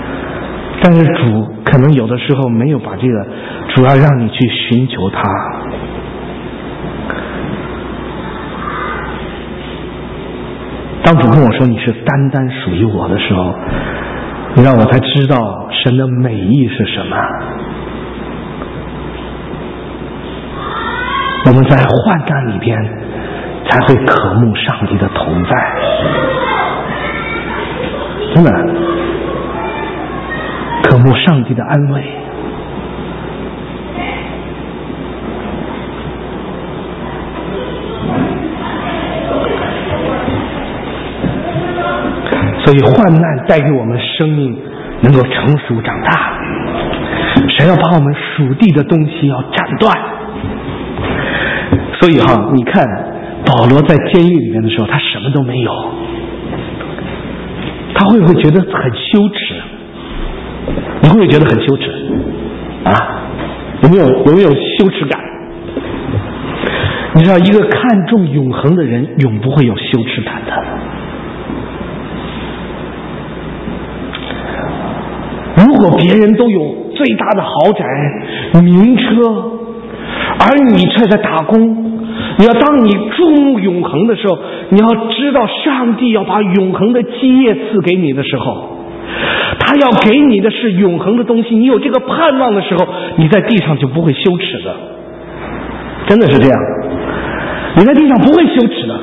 但是主可能有的时候没有把这个主要让你去寻求他， 当主跟我说你是单单属于我的时候，你让我才知道神的美意是什么。我们在患难里边才会渴慕上帝的同在，真的渴慕上帝的安慰。所以患难带给我们生命能够成熟长大，神要把我们属地的东西要斩断。所以你看保罗在监狱里面的时候，他什么都没有，他会不会觉得很羞耻？你会不会觉得很羞耻啊？有没有羞耻感？你知道，一个看重永恒的人永不会有羞耻感的。如果别人都有最大的豪宅、名车，而你却在打工，当你注目永恒的时候，你要知道上帝要把永恒的基业赐给你的时候，他要给你的是永恒的东西。你有这个盼望的时候，你在地上就不会羞耻的，真的是这样，你在地上不会羞耻的。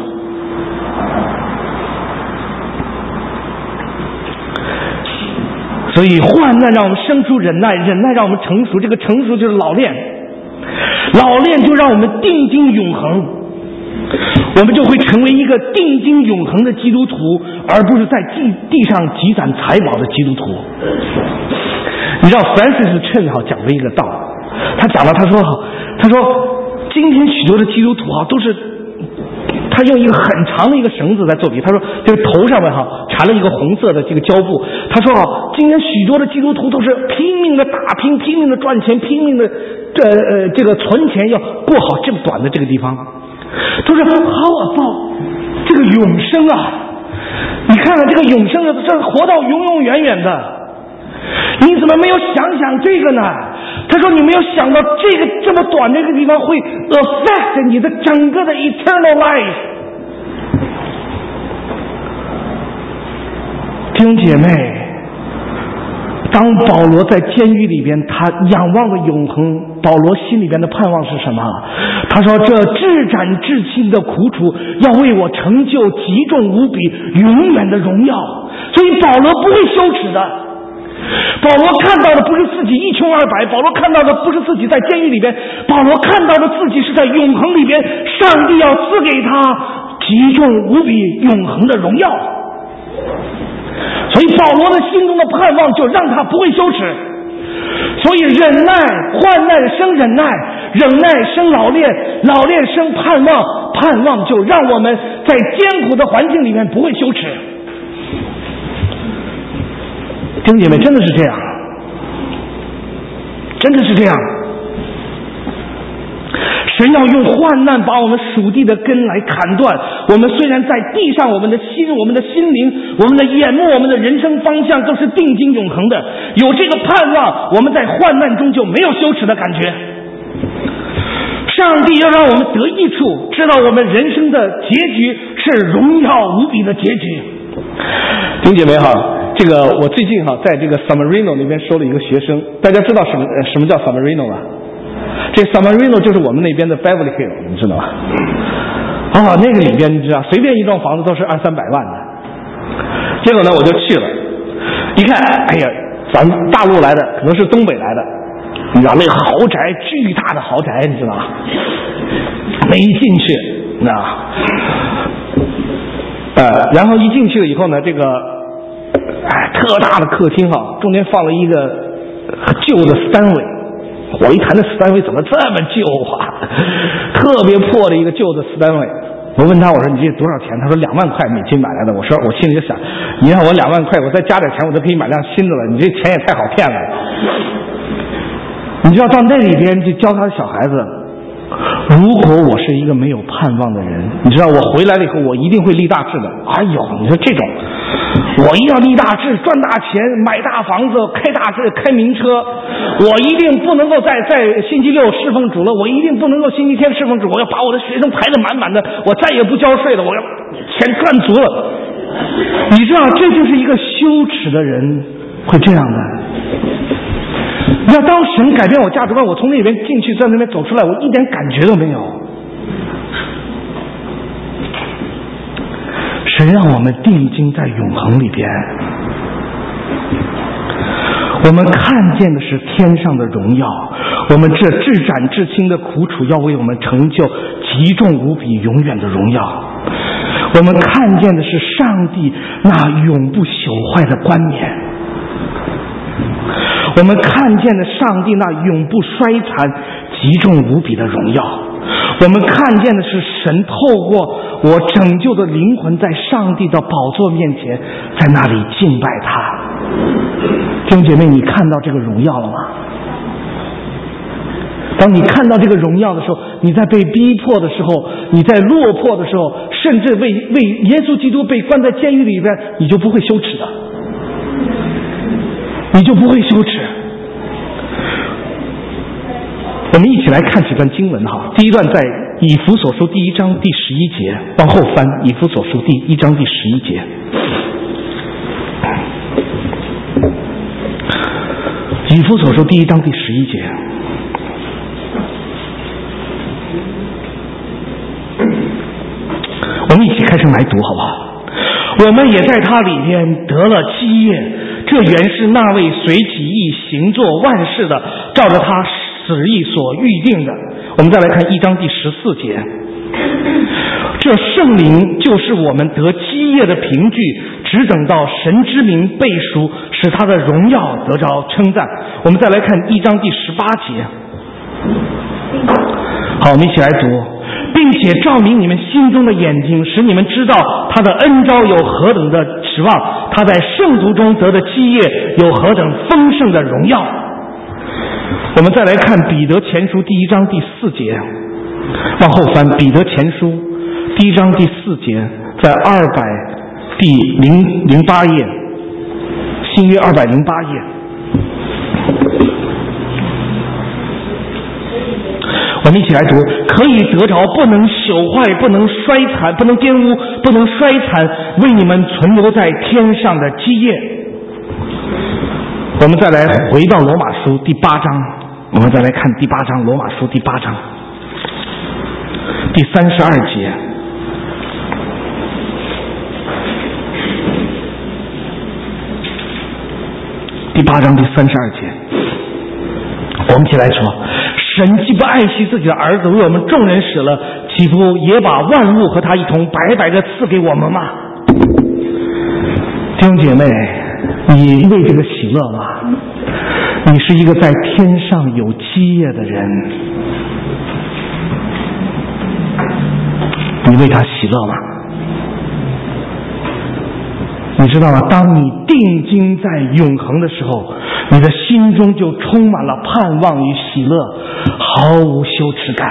所以患难让我们生出忍耐，忍耐让我们成熟，这个成熟就是老练，老练就让我们定睛永恒，我们就会成为一个定睛永恒的基督徒，而不是在地上积攒财宝的基督徒。你知道 Francis Chan 讲了一个道，他说今天许多的基督徒都是他用一个很长的一个绳子在做比，他说这个头上面缠了一个红色的这个胶布。他说今天许多的基督徒都是拼命的打拼，拼命的赚钱，拼命的这个存钱，要过好这么短的这个地方。都是how about这个永生啊？你看看这个永生，这活到永永远远的，你怎么没有想想这个呢？他说你没有想到这个这么短的一个地方会 affect 你的整个的 eternal life。 弟兄姐妹，当保罗在监狱里边，他仰望的永恒，保罗心里边的盼望是什么？他说这至斩至轻的苦楚要为我成就极重无比永远的荣耀。所以保罗不会羞耻的。保罗看到的不是自己一穷二白，保罗看到的不是自己在监狱里边，保罗看到的自己是在永恒里边，上帝要赐给他极重无比永恒的荣耀。所以保罗的心中的盼望就让他不会羞耻。所以忍耐，患难生忍耐，忍耐生老练，老练生盼望，盼望就让我们在艰苦的环境里面不会羞耻。弟兄姐妹，真的是这样，真的是这样。神要用患难把我们属地的根来砍断。我们虽然在地上，我们的心、我们的心灵、我们的眼目、我们的人生方向都是定睛永恒的，有这个盼望，我们在患难中就没有羞耻的感觉。上帝要让我们得益处，知道我们人生的结局是荣耀无比的结局。弟兄姐妹这个我最近在这个 San Marino 那边收了一个学生，大家知道什么叫 San Marino 吗？这 San Marino 就是我们那边的 Beverly Hills， 你知道吗？那个里边你知道，随便一幢房子都是200-300万的。结果呢，我就去了，一看，哎呀，咱们大陆来的，可能是东北来的，你知道那个豪宅，巨大的豪宅，你知道吗？没进去，你知道吗？然后一进去了以后呢，这个特大的客厅中间放了一个旧的Stanley。我一谈这Stanley怎么这么旧特别破的一个旧的Stanley。我问他，我说你这多少钱？他说2万块美金买来的。我说我心里就想，你让我2万块，我再加点钱，我就可以买辆新的了。你这钱也太好骗了。你知道到那里边去教他的小孩子，如果我是一个没有盼望的人，你知道我回来了以后，我一定会立大志的。哎呦，你说这种，我一定要立大志，赚大钱，买大房子，开大志，开名车。我一定不能够在星期六侍奉主了，我一定不能够星期天侍奉主，我要把我的学生排得满满的，我再也不交税了，我要钱赚足了。 你知道，这就是一个羞耻的人会这样的。那当神改变我价值观，我从那边进去，在那边走出来，我一点感觉都没有。神让我们定睛在永恒里边，我们看见的是天上的荣耀，我们这至斩至轻的苦楚要为我们成就极重无比永远的荣耀。我们看见的是上帝那永不朽坏的冠冕，我们看见的上帝那永不衰残极重无比的荣耀，我们看见的是神透过我拯救的灵魂在上帝的宝座面前，在那里敬拜他。弟兄姐妹，你看到这个荣耀了吗？当你看到这个荣耀的时候，你在被逼迫的时候，你在落魄的时候，甚至为耶稣基督被关在监狱里边，你就不会羞耻的，你就不会羞耻。我们一起来看几段经文哈。第一段在以弗所书第1章第11节，往后翻，以弗所书第1章第11节。以弗所书第1章第11节。我们一起开声来读好不好？我们也在他里边得了基业，这原是那位随己意行作万事的，照着他旨意所预定的。我们再来看1章第14节，这圣灵就是我们得基业的凭据，只等到神之名背书，使他的荣耀得着称赞。我们再来看1章第18节。好，我们一起来读，并且照明你们心中的眼睛，使你们知道他的恩召有何等的指望，他在圣徒中得的基业有何等丰盛的荣耀。我们再来看彼得前书第1章第4节，往后翻，彼得前书第1章第4节，在第008页，新约208页。我们一起来读，可以得着不能朽坏、不能衰残、不能玷污、不能衰残，为你们存留在天上的基业。我们再来回到罗马书第8章，我们再来看第8章，罗马书第8章第32节。第8章第32节，我们一起来说，神既不爱惜自己的儿子为我们众人死了，岂不也把万物和他一同白白的赐给我们吗？弟兄姐妹，你为这个喜乐吗？你是一个在天上有基业的人，你为他喜乐吗？你知道吗？当你定睛在永恒的时候，你的心中就充满了盼望与喜乐，毫无羞耻感。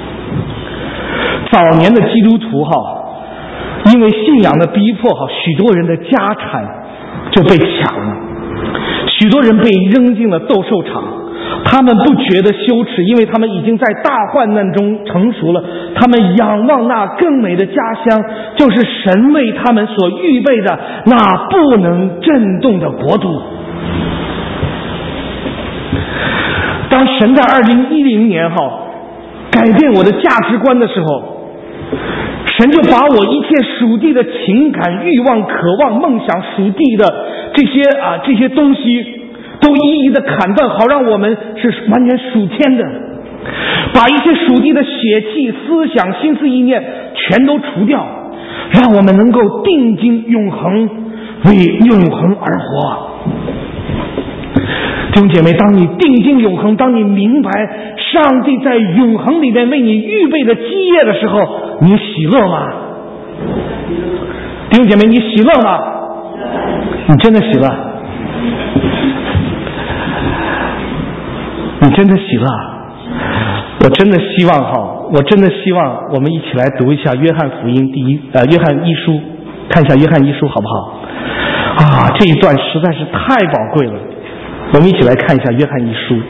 早年的基督徒因为信仰的逼迫许多人的家产就被抢了，许多人被扔进了斗兽场。他们不觉得羞耻，因为他们已经在大患难中成熟了。他们仰望那更美的家乡，就是神为他们所预备的那不能震动的国度。当神在2010年改变我的价值观的时候，神就把我一切属地的情感、欲望、渴望、梦想、属地的这些东西都一一的砍断，好让我们是完全属天的，把一些属地的血气、思想、心思意念全都除掉，让我们能够定睛永恒，为永恒而活。弟兄姐妹，当你定睛永恒，当你明白上帝在永恒里面为你预备的基业的时候，你喜乐吗？弟兄姐妹，你喜乐吗？你真的喜乐？你真的喜乐？我真的希望我们一起来读一下约翰福音约翰一书，看一下约翰一书好不好？这一段实在是太宝贵了，我们一起来看一下约翰一书。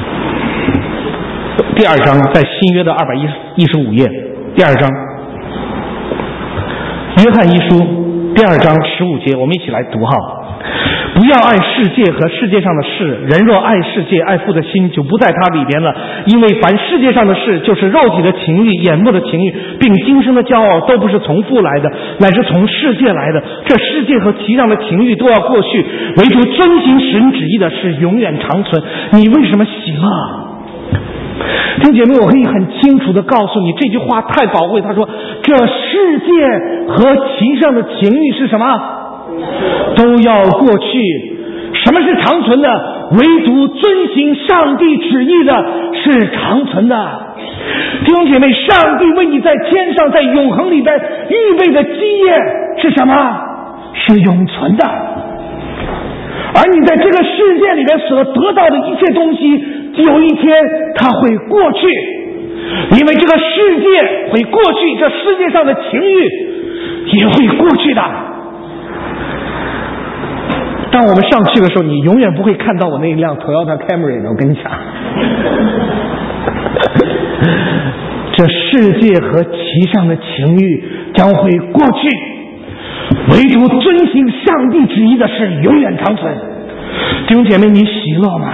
第2章，在新约的215页，第2章。 约翰一书2章15节，我们一起来读哈。不要爱世界和世界上的事，人若爱世界，爱父的心就不在他里边了。因为凡世界上的事，就是肉体的情欲、眼目的情欲，并今生的骄傲，都不是从父来的，乃是从世界来的。这世界和其上的情欲都要过去，唯独遵行神旨意的是永远长存。你为什么喜乐？弟兄姐妹，我可以很清楚地告诉你，这句话太宝贵。他说这世界和其上的情欲是什么？都要过去。什么是长存的？唯独遵行上帝旨意的是长存的。弟兄姐妹，上帝为你在天上在永恒里边预备的基业是什么？是永存的。而你在这个世界里面所得到的一切东西，有一天它会过去，因为这个世界会过去，这世界上的情欲也会过去的。当我们上去的时候，你永远不会看到我那一辆 Toyota Camry 的，我跟你讲。这世界和其上的情欲将会过去，唯独遵行上帝旨意的是永远长存。弟兄姐妹，你喜乐吗？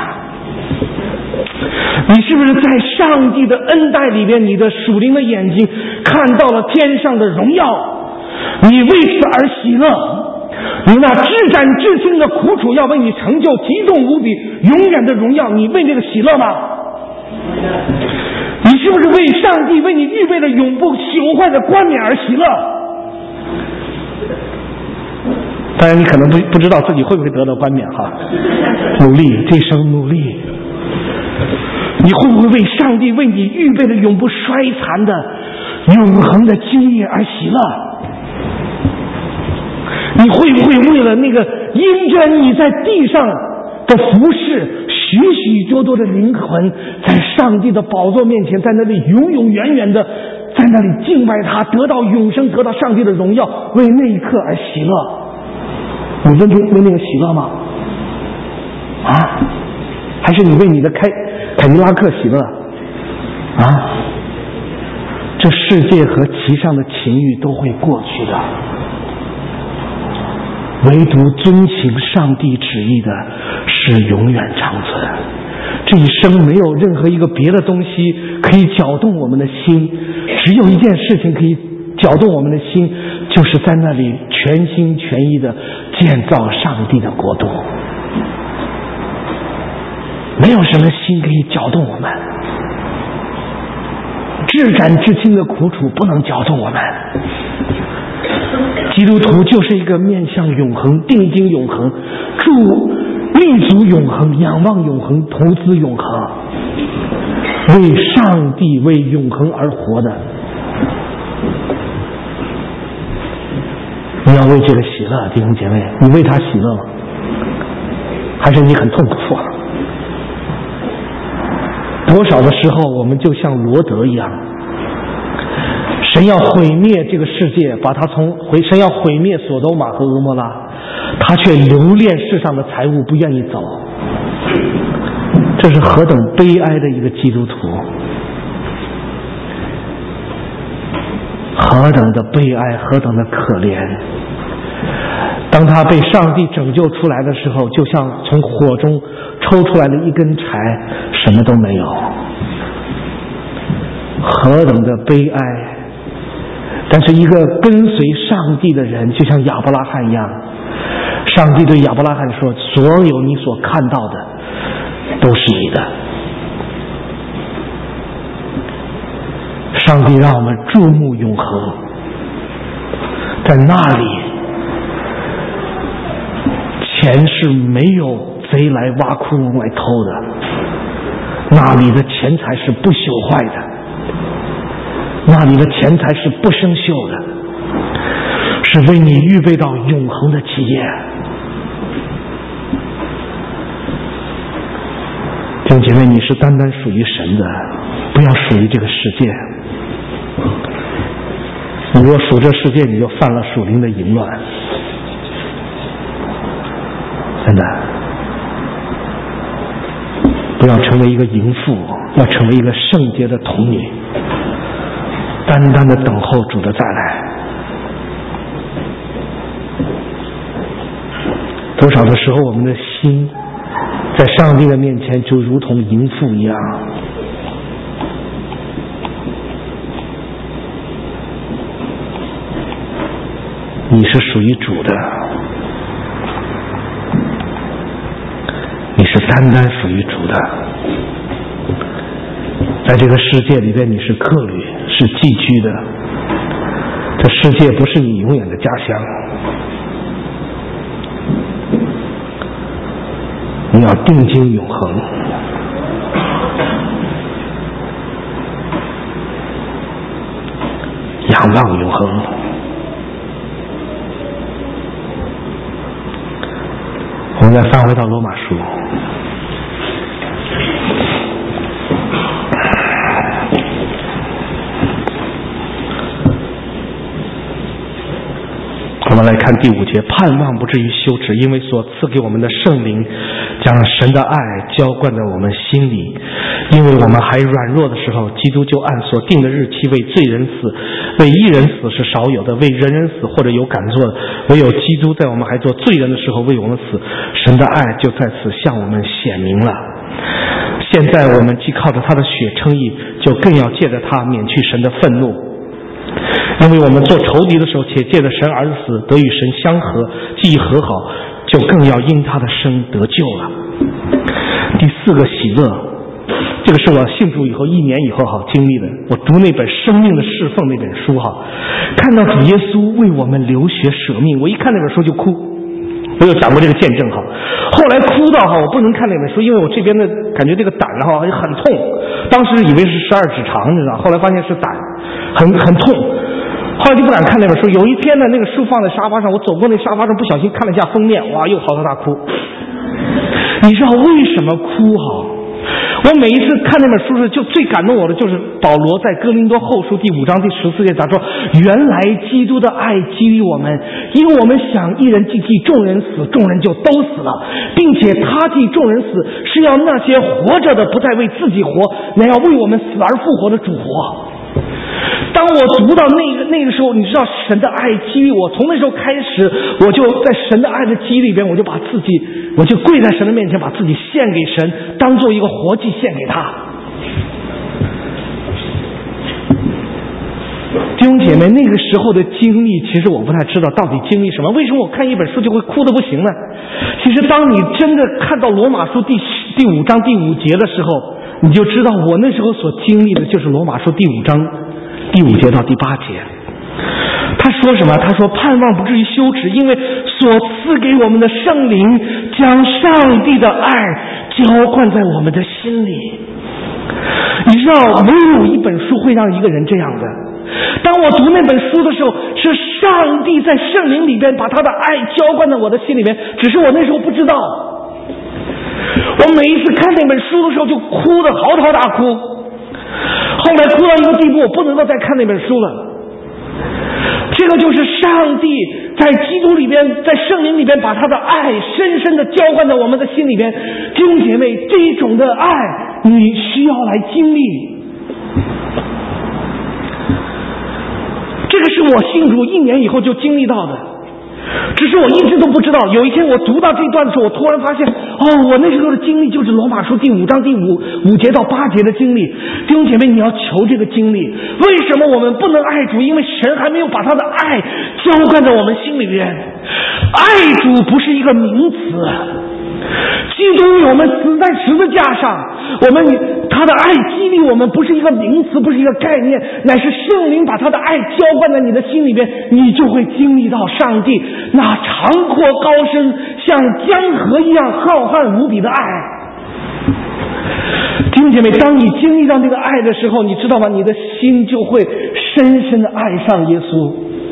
你是不是在上帝的恩待里边，你的属灵的眼睛看到了天上的荣耀，你为此而喜乐？你那至暂至轻的苦楚要为你成就极重无比永远的荣耀，你为这个喜乐吗？你是不是为上帝为你预备的永不朽坏的冠冕而喜乐？当然你可能不知道自己会不会得到冠冕哈，努力，这一生努力。你会不会为上帝为你预备的永不衰残的永恒的基业而喜乐？你会不会为了那个因着你在地上的服侍，许许多多的灵魂在上帝的宝座面前，在那里永永远远的在那里敬拜他，得到永生，得到上帝的荣耀，为那一刻而喜乐？你为那个喜乐吗？啊？还是你为你的凯迪拉克喜乐？啊？这世界和其上的情欲都会过去的，唯独遵行上帝旨意的是永远长存。这一生没有任何一个别的东西可以搅动我们的心，只有一件事情可以搅动我们的心，就是在那里全心全意的建造上帝的国度。没有什么心可以搅动我们，至暂至轻的苦楚不能搅动我们。基督徒就是一个面向永恒、定睛永恒、立足永恒、仰望永恒、投资永恒，为上帝为永恒而活的。你要为这个喜乐，弟兄姐妹，你为他喜乐吗？还是你很痛苦？多少的时候我们就像罗德一样，神要毁灭这个世界，神要毁灭索多玛和俄摩拉，他却留恋世上的财物，不愿意走。这是何等悲哀的一个基督徒，何等的悲哀，何等的可怜。当他被上帝拯救出来的时候，就像从火中抽出来的一根柴，什么都没有。何等的悲哀。但是一个跟随上帝的人，就像亚伯拉罕一样，上帝对亚伯拉罕说，所有你所看到的都是你的。上帝让我们注目永恒，在那里钱是没有贼来挖窟窿来偷的，那里的钱财是不朽坏的，那里的钱财是不生锈的，是为你预备到永恒的基业。弟兄姐妹，你是单单属于神的，不要属于这个世界。你若属这世界，你就犯了属灵的淫乱。真的，不要成为一个淫妇，要成为一个圣洁的童女，单单的等候主的再来。 多少的时候，我们的心在上帝的面前就如同淫妇一样。你是属于主的，你是单单属于主的。在这个世界里边，你是客旅，是寄居的。这世界不是你永远的家乡，你要定睛永恒，仰望永恒。我们再翻回到罗马书，我们来看第5节，盼望不至于羞耻，因为所赐给我们的圣灵将神的爱浇灌在我们心里。因为我们还软弱的时候，基督就按所定的日期为罪人死，为义人死是少有的，为人人死或者有敢做的，唯有基督在我们还做罪人的时候为我们死，神的爱就在此向我们显明了。现在我们既靠着他的血称义，就更要借着他免去神的愤怒。因为我们做仇敌的时候，且借着神儿子死得与神相合，既已和好，就更要因他的生得救了。第4个喜乐，这个是我信主以后1年以后经历的。我读那本《生命的侍奉》那本书看到主耶稣为我们流血舍命，我一看那本书就哭。我有讲过这个见证后来哭到我不能看那本书，因为我这边的感觉这个胆很痛，当时以为是12指肠，你知道，后来发现是胆，很痛。后来就不敢看那本书。有一天呢，那个书放在沙发上，我走过那沙发上，不小心看了一下封面，哇，又嚎啕大哭。你知道为什么哭我每一次看那本书时，就最感动我的就是保罗在哥林多后书第5章第14节，他说：“原来基督的爱激励我们，因为我们想一人既替众人死，众人就都死了，并且他替众人死，是要那些活着的不再为自己活，乃要为我们死而复活的主活。”当我读到那个时候，你知道神的爱激励我，从那时候开始，我就在神的爱的激励里边，我就跪在神的面前，把自己献给神，当做一个活祭献给他。弟兄姐妹，那个时候的经历，其实我不太知道到底经历什么。为什么我看一本书就会哭得不行呢？其实当你真的看到罗马书第5章第5节的时候，你就知道我那时候所经历的就是罗马书第5章第5节到第8节。他说什么？他说盼望不至于羞耻，因为所赐给我们的圣灵将上帝的爱浇灌在我们的心里。你知道，没有一本书会让一个人这样的。当我读那本书的时候，是上帝在圣灵里边把他的爱浇灌在我的心里边，只是我那时候不知道。我每一次看那本书的时候就哭得嚎啕大哭，后来哭到一个地步，我不能够再看那本书了。这个就是上帝在基督里边，在圣灵里边把他的爱深深的浇灌在我们的心里边。弟兄姐妹，这种的爱你需要来经历。这个是我信主1年以后就经历到的，只是我一直都不知道。有一天我读到这段的时候，我突然发现，我那时候的经历就是罗马书第5章第5节到8节的经历。弟兄姐妹，你要求这个经历。为什么我们不能爱主？因为神还没有把他的爱浇灌在我们心里边。爱主不是一个名词，基督为我们死在十字架上，他的爱激励我们，不是一个名词，不是一个概念，乃是圣灵把他的爱浇灌在你的心里边，你就会经历到上帝那长阔高深像江河一样浩瀚无比的爱。弟兄姐妹，当你经历到这个爱的时候，你知道吗？你的心就会深深的爱上耶稣。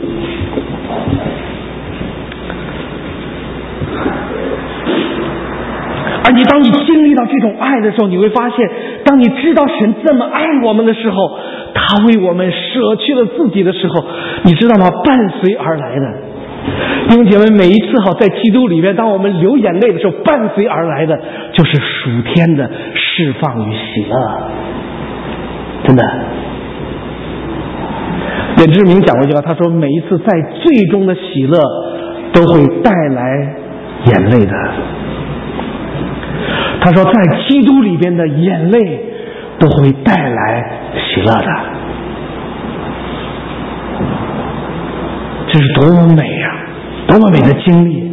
而你当你经历到这种爱的时候，你会发现，当你知道神这么爱我们的时候，他为我们舍去了自己的时候，你知道吗？伴随而来的，弟兄姐妹，每一次在基督里面，当我们流眼泪的时候，伴随而来的就是属天的释放与喜乐。真的，任志明讲过一句话，他说每一次在最终的喜乐都会带来眼泪的。他说，在基督里边的眼泪都会带来喜乐的。这是多么美呀，多么美的经历！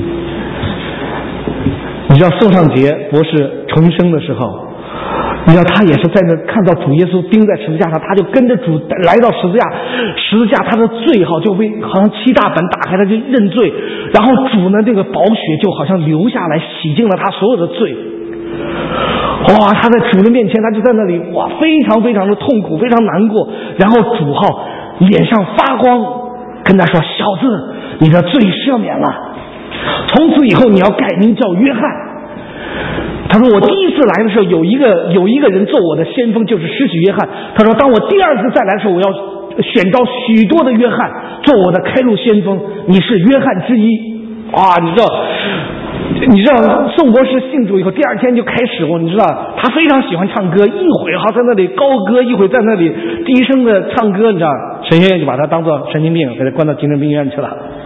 你知道宋尚杰博士重生的时候，你知道他也是在那看到主耶稣钉在十字架上，他就跟着主来到十字架他的罪好就被好像七大本打开，他就认罪，然后主呢这个宝血就好像流下来，洗净了他所有的罪。哇，他在主的面前，他就在那里哇，非常非常的痛苦，非常难过。然后主号脸上发光，跟他说：“小子，你的罪赦免了，从此以后你要改名叫约翰。”他说，我第一次来的时候，有一个人做我的先锋，就是施洗约翰。他说，当我第二次再来的时候，我要选召许多的约翰做我的开路先锋，你是约翰之一。哇，你知道宋博士信主以后，第二天就开始你知道他非常喜欢唱歌，一会儿在那里高歌，一会儿在那里低声的唱歌，你知道神学院就把他当作神经病，给他关到精神病院去了。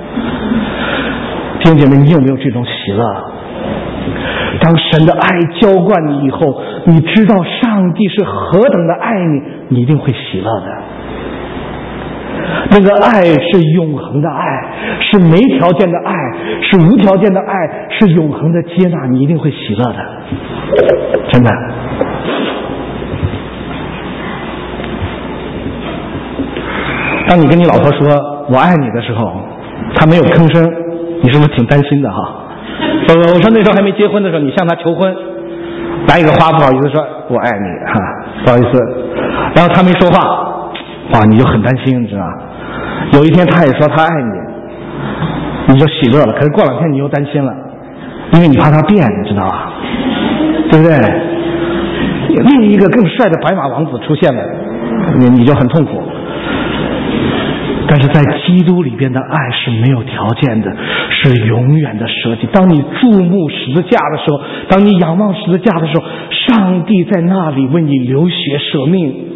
弟兄姐妹，你有没有这种喜乐？当神的爱浇灌你以后，你知道上帝是何等的爱你，你一定会喜乐的。那个爱是永恒的爱，是没条件的爱，是无条件的爱，是永恒的接纳，你一定会喜乐的，真的。当你跟你老婆说我爱你的时候，她没有吭声，你是不是挺担心的哈？我说那时候还没结婚的时候，你向她求婚，来一个花，不好意思说我爱你哈，不好意思，然后她没说话，哇，你就很担心，你知道。有一天他也说他爱你，你就喜乐了。可是过两天你又担心了，因为你怕他变，你知道吧？对不对？另一个更帅的白马王子出现了，你就很痛苦。但是在基督里边的爱是没有条件的，是永远的舍己。当你注目十字架的时候，当你仰望十字架的时候，上帝在那里为你流血舍命。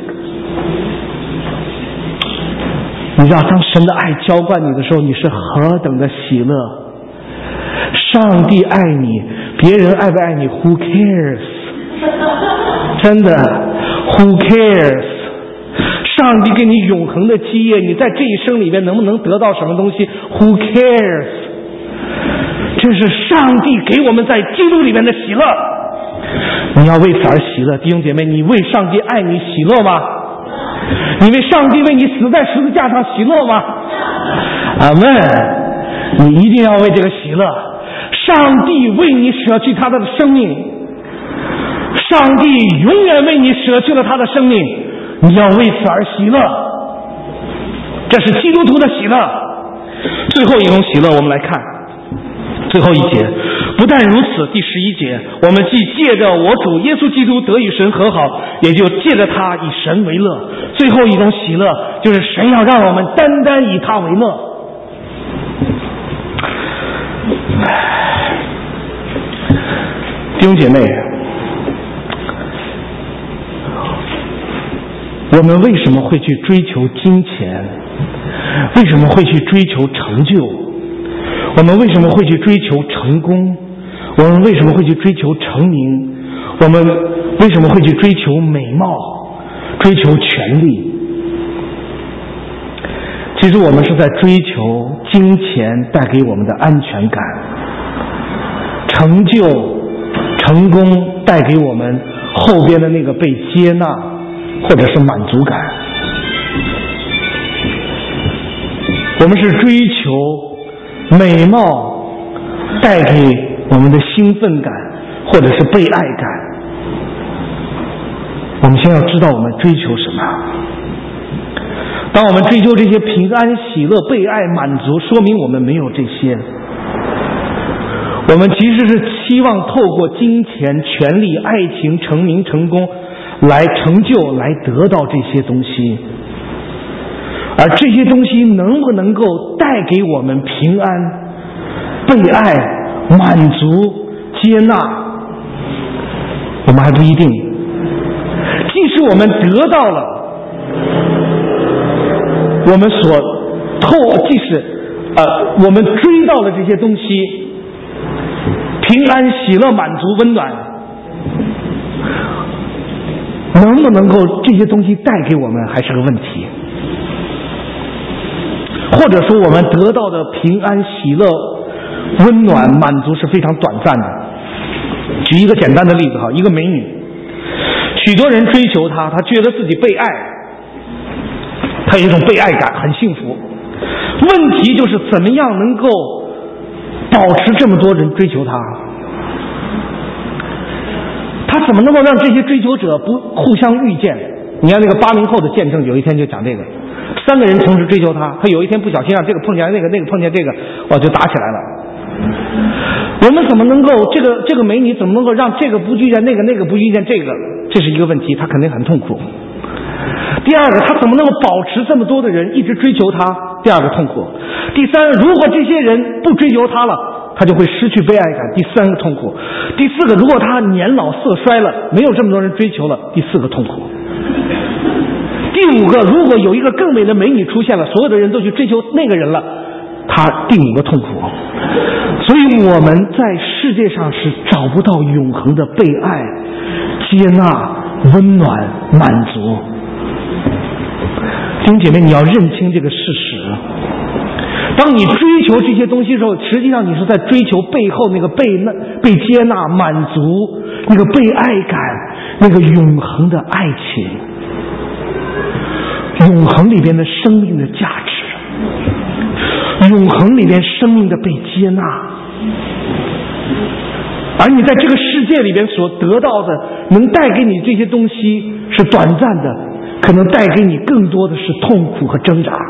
你知道当神的爱浇灌你的时候，你是何等的喜乐。上帝爱你，别人爱不爱你 Who cares？ 真的 Who cares？ 上帝给你永恒的基业，你在这一生里面能不能得到什么东西 Who cares？ 这是上帝给我们在基督里面的喜乐。你要为此而喜乐。弟兄姐妹，你为上帝爱你喜乐吗？你为上帝为你死在十字架上喜乐吗？阿们！你一定要为这个喜乐。上帝为你舍去他的生命，上帝永远为你舍去了他的生命，你要为此而喜乐。这是基督徒的喜乐。最后一种喜乐，我们来看最后一节。不但如此，第11节，我们既借着我主耶稣基督得与神和好，也就借着他以神为乐。最后一种喜乐，就是神要让我们单单以他为乐。弟兄姐妹，我们为什么会去追求金钱？为什么会去追求成就？我们为什么会去追求成功？我们为什么会去追求成名？我们为什么会去追求美貌、追求权力？其实我们是在追求金钱带给我们的安全感，成就、成功带给我们后边的那个被接纳或者是满足感。我们是追求美貌带给我们的兴奋感或者是被爱感。我们先要知道我们追求什么。当我们追求这些平安、喜乐、被爱、满足，说明我们没有这些。我们其实是期望透过金钱、权力、爱情、成名、成功来成就，来得到这些东西。而这些东西能不能够带给我们平安、被爱、满足、接纳，我们还不一定。即使我们得到了我们即使我们追到了这些东西， 平安、喜乐、满足、温暖，能不能够这些东西带给我们还是个问题。或者说我们得到的平安、喜乐、温暖、满足是非常短暂的。举一个简单的例子哈，一个美女，许多人追求她，她觉得自己被爱，她有一种被爱感，很幸福。问题就是怎么样能够保持这么多人追求她？她怎么能够让这些追求者不互相遇见？你看那个80后的见证，有一天就讲这个，3个人同时追求她，她有一天不小心让这个碰见那个，那个碰见这个，哇，就打起来了。我们怎么能够这个美女怎么能够让这个不遇见那个，那个不遇见这个？这是一个问题，她肯定很痛苦。第二个，她怎么能够保持这么多的人一直追求她？第二个痛苦。第三，如果这些人不追求她了，她就会失去被爱感。第3个痛苦。第4个，如果她年老色衰了，没有这么多人追求了，第4个痛苦。第5个，如果有一个更美的美女出现了，所有的人都去追求那个人了，她第5个痛苦。所以我们在世界上是找不到永恒的被爱、接纳、温暖、满足。弟兄姐妹，你要认清这个事实。当你追求这些东西的时候，实际上你是在追求背后那个被接纳、满足、那个被爱感、那个永恒的爱情，永恒里边的生命的价值，永恒里边生命的被接纳。而你在这个世界里边所得到的，能带给你这些东西是短暂的，可能带给你更多的是痛苦和挣扎。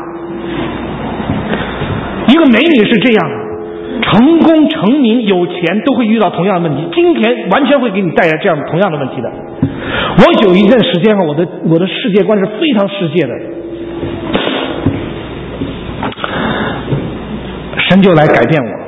一个美女是这样，成功、成名、有钱都会遇到同样的问题，金钱完全会给你带来这样同样的问题的。我有一段时间我的世界观是非常世界的，神就来改变我。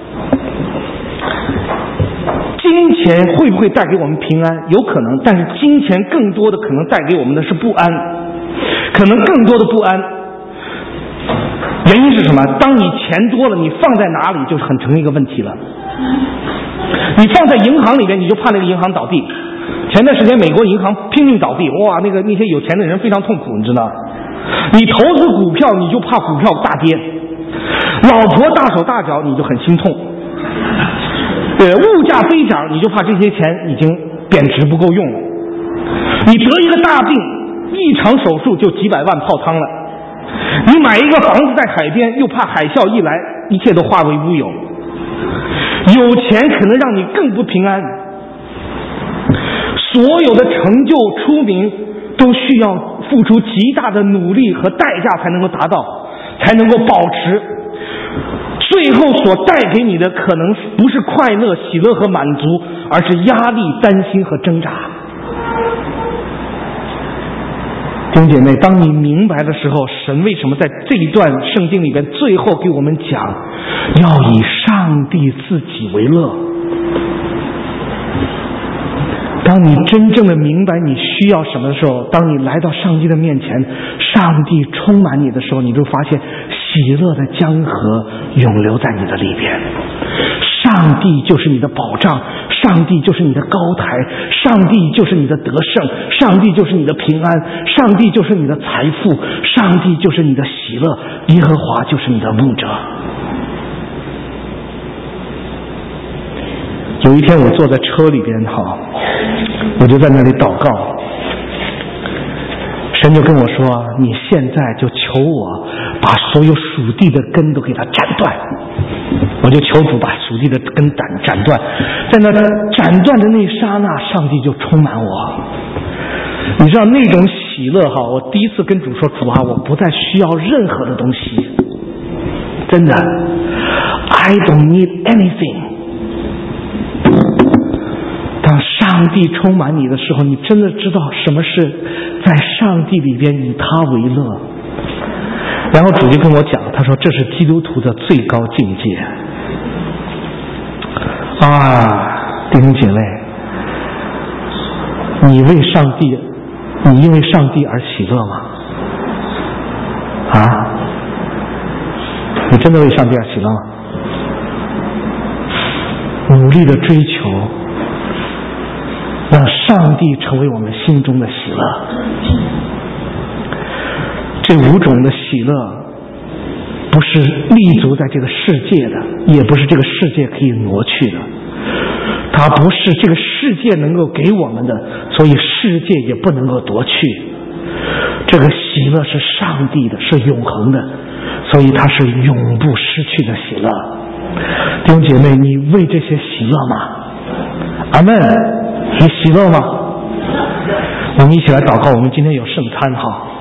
金钱会不会带给我们平安？有可能，但是金钱更多的可能带给我们的是不安，可能更多的不安。原因是什么？当你钱多了，你放在哪里就是很成一个问题了。你放在银行里面，你就怕那个银行倒闭。前段时间美国银行拼命倒闭，哇，那些有钱的人非常痛苦，你知道。你投资股票，你就怕股票大跌。老婆大手大脚，你就很心痛。对，物价飞涨，你就怕这些钱已经贬值不够用了。你得一个大病，一场手术就几百万泡汤了。你买一个房子在海边，又怕海啸一来，一切都化为乌有。有钱可能让你更不平安。所有的成就、出名，都需要付出极大的努力和代价才能够达到，才能够保持。最后所带给你的可能不是快乐、喜乐和满足，而是压力、担心和挣扎。弟兄姐妹，当你明白的时候，神为什么在这一段圣经里边最后给我们讲，要以上帝自己为乐。当你真正的明白你需要什么的时候，当你来到上帝的面前，上帝充满你的时候，你就发现喜乐的江河永流在你的里边。上帝就是你的保障，上帝就是你的高台，上帝就是你的得胜，上帝就是你的平安，上帝就是你的财富，上帝就是你的喜乐，耶和华就是你的牧者。有一天我坐在车里边我就在那里祷告，神就跟我说，你现在就求我把所有属地的根都给它斩断。我就求主把属地的根斩断，在那斩断的那一刹那，上帝就充满我。你知道那种喜乐我第一次跟主说，主啊，我不再需要任何的东西，真的 I don't need anything。 当上帝充满你的时候，你真的知道什么是在上帝里边以他为乐。然后主就跟我讲，他说这是基督徒的最高境界啊！弟兄姐妹，你因为上帝而喜乐吗？啊？你真的为上帝而喜乐吗？努力的追求，让上帝成为我们心中的喜乐。这5种的喜乐不是立足在这个世界的，也不是这个世界可以挪去的，它不是这个世界能够给我们的，所以世界也不能够夺去。这个喜乐是上帝的，是永恒的，所以它是永不失去的喜乐。弟兄姐妹，你为这些喜乐吗？阿们，你喜乐吗？我们一起来祷告，我们今天有圣餐哈。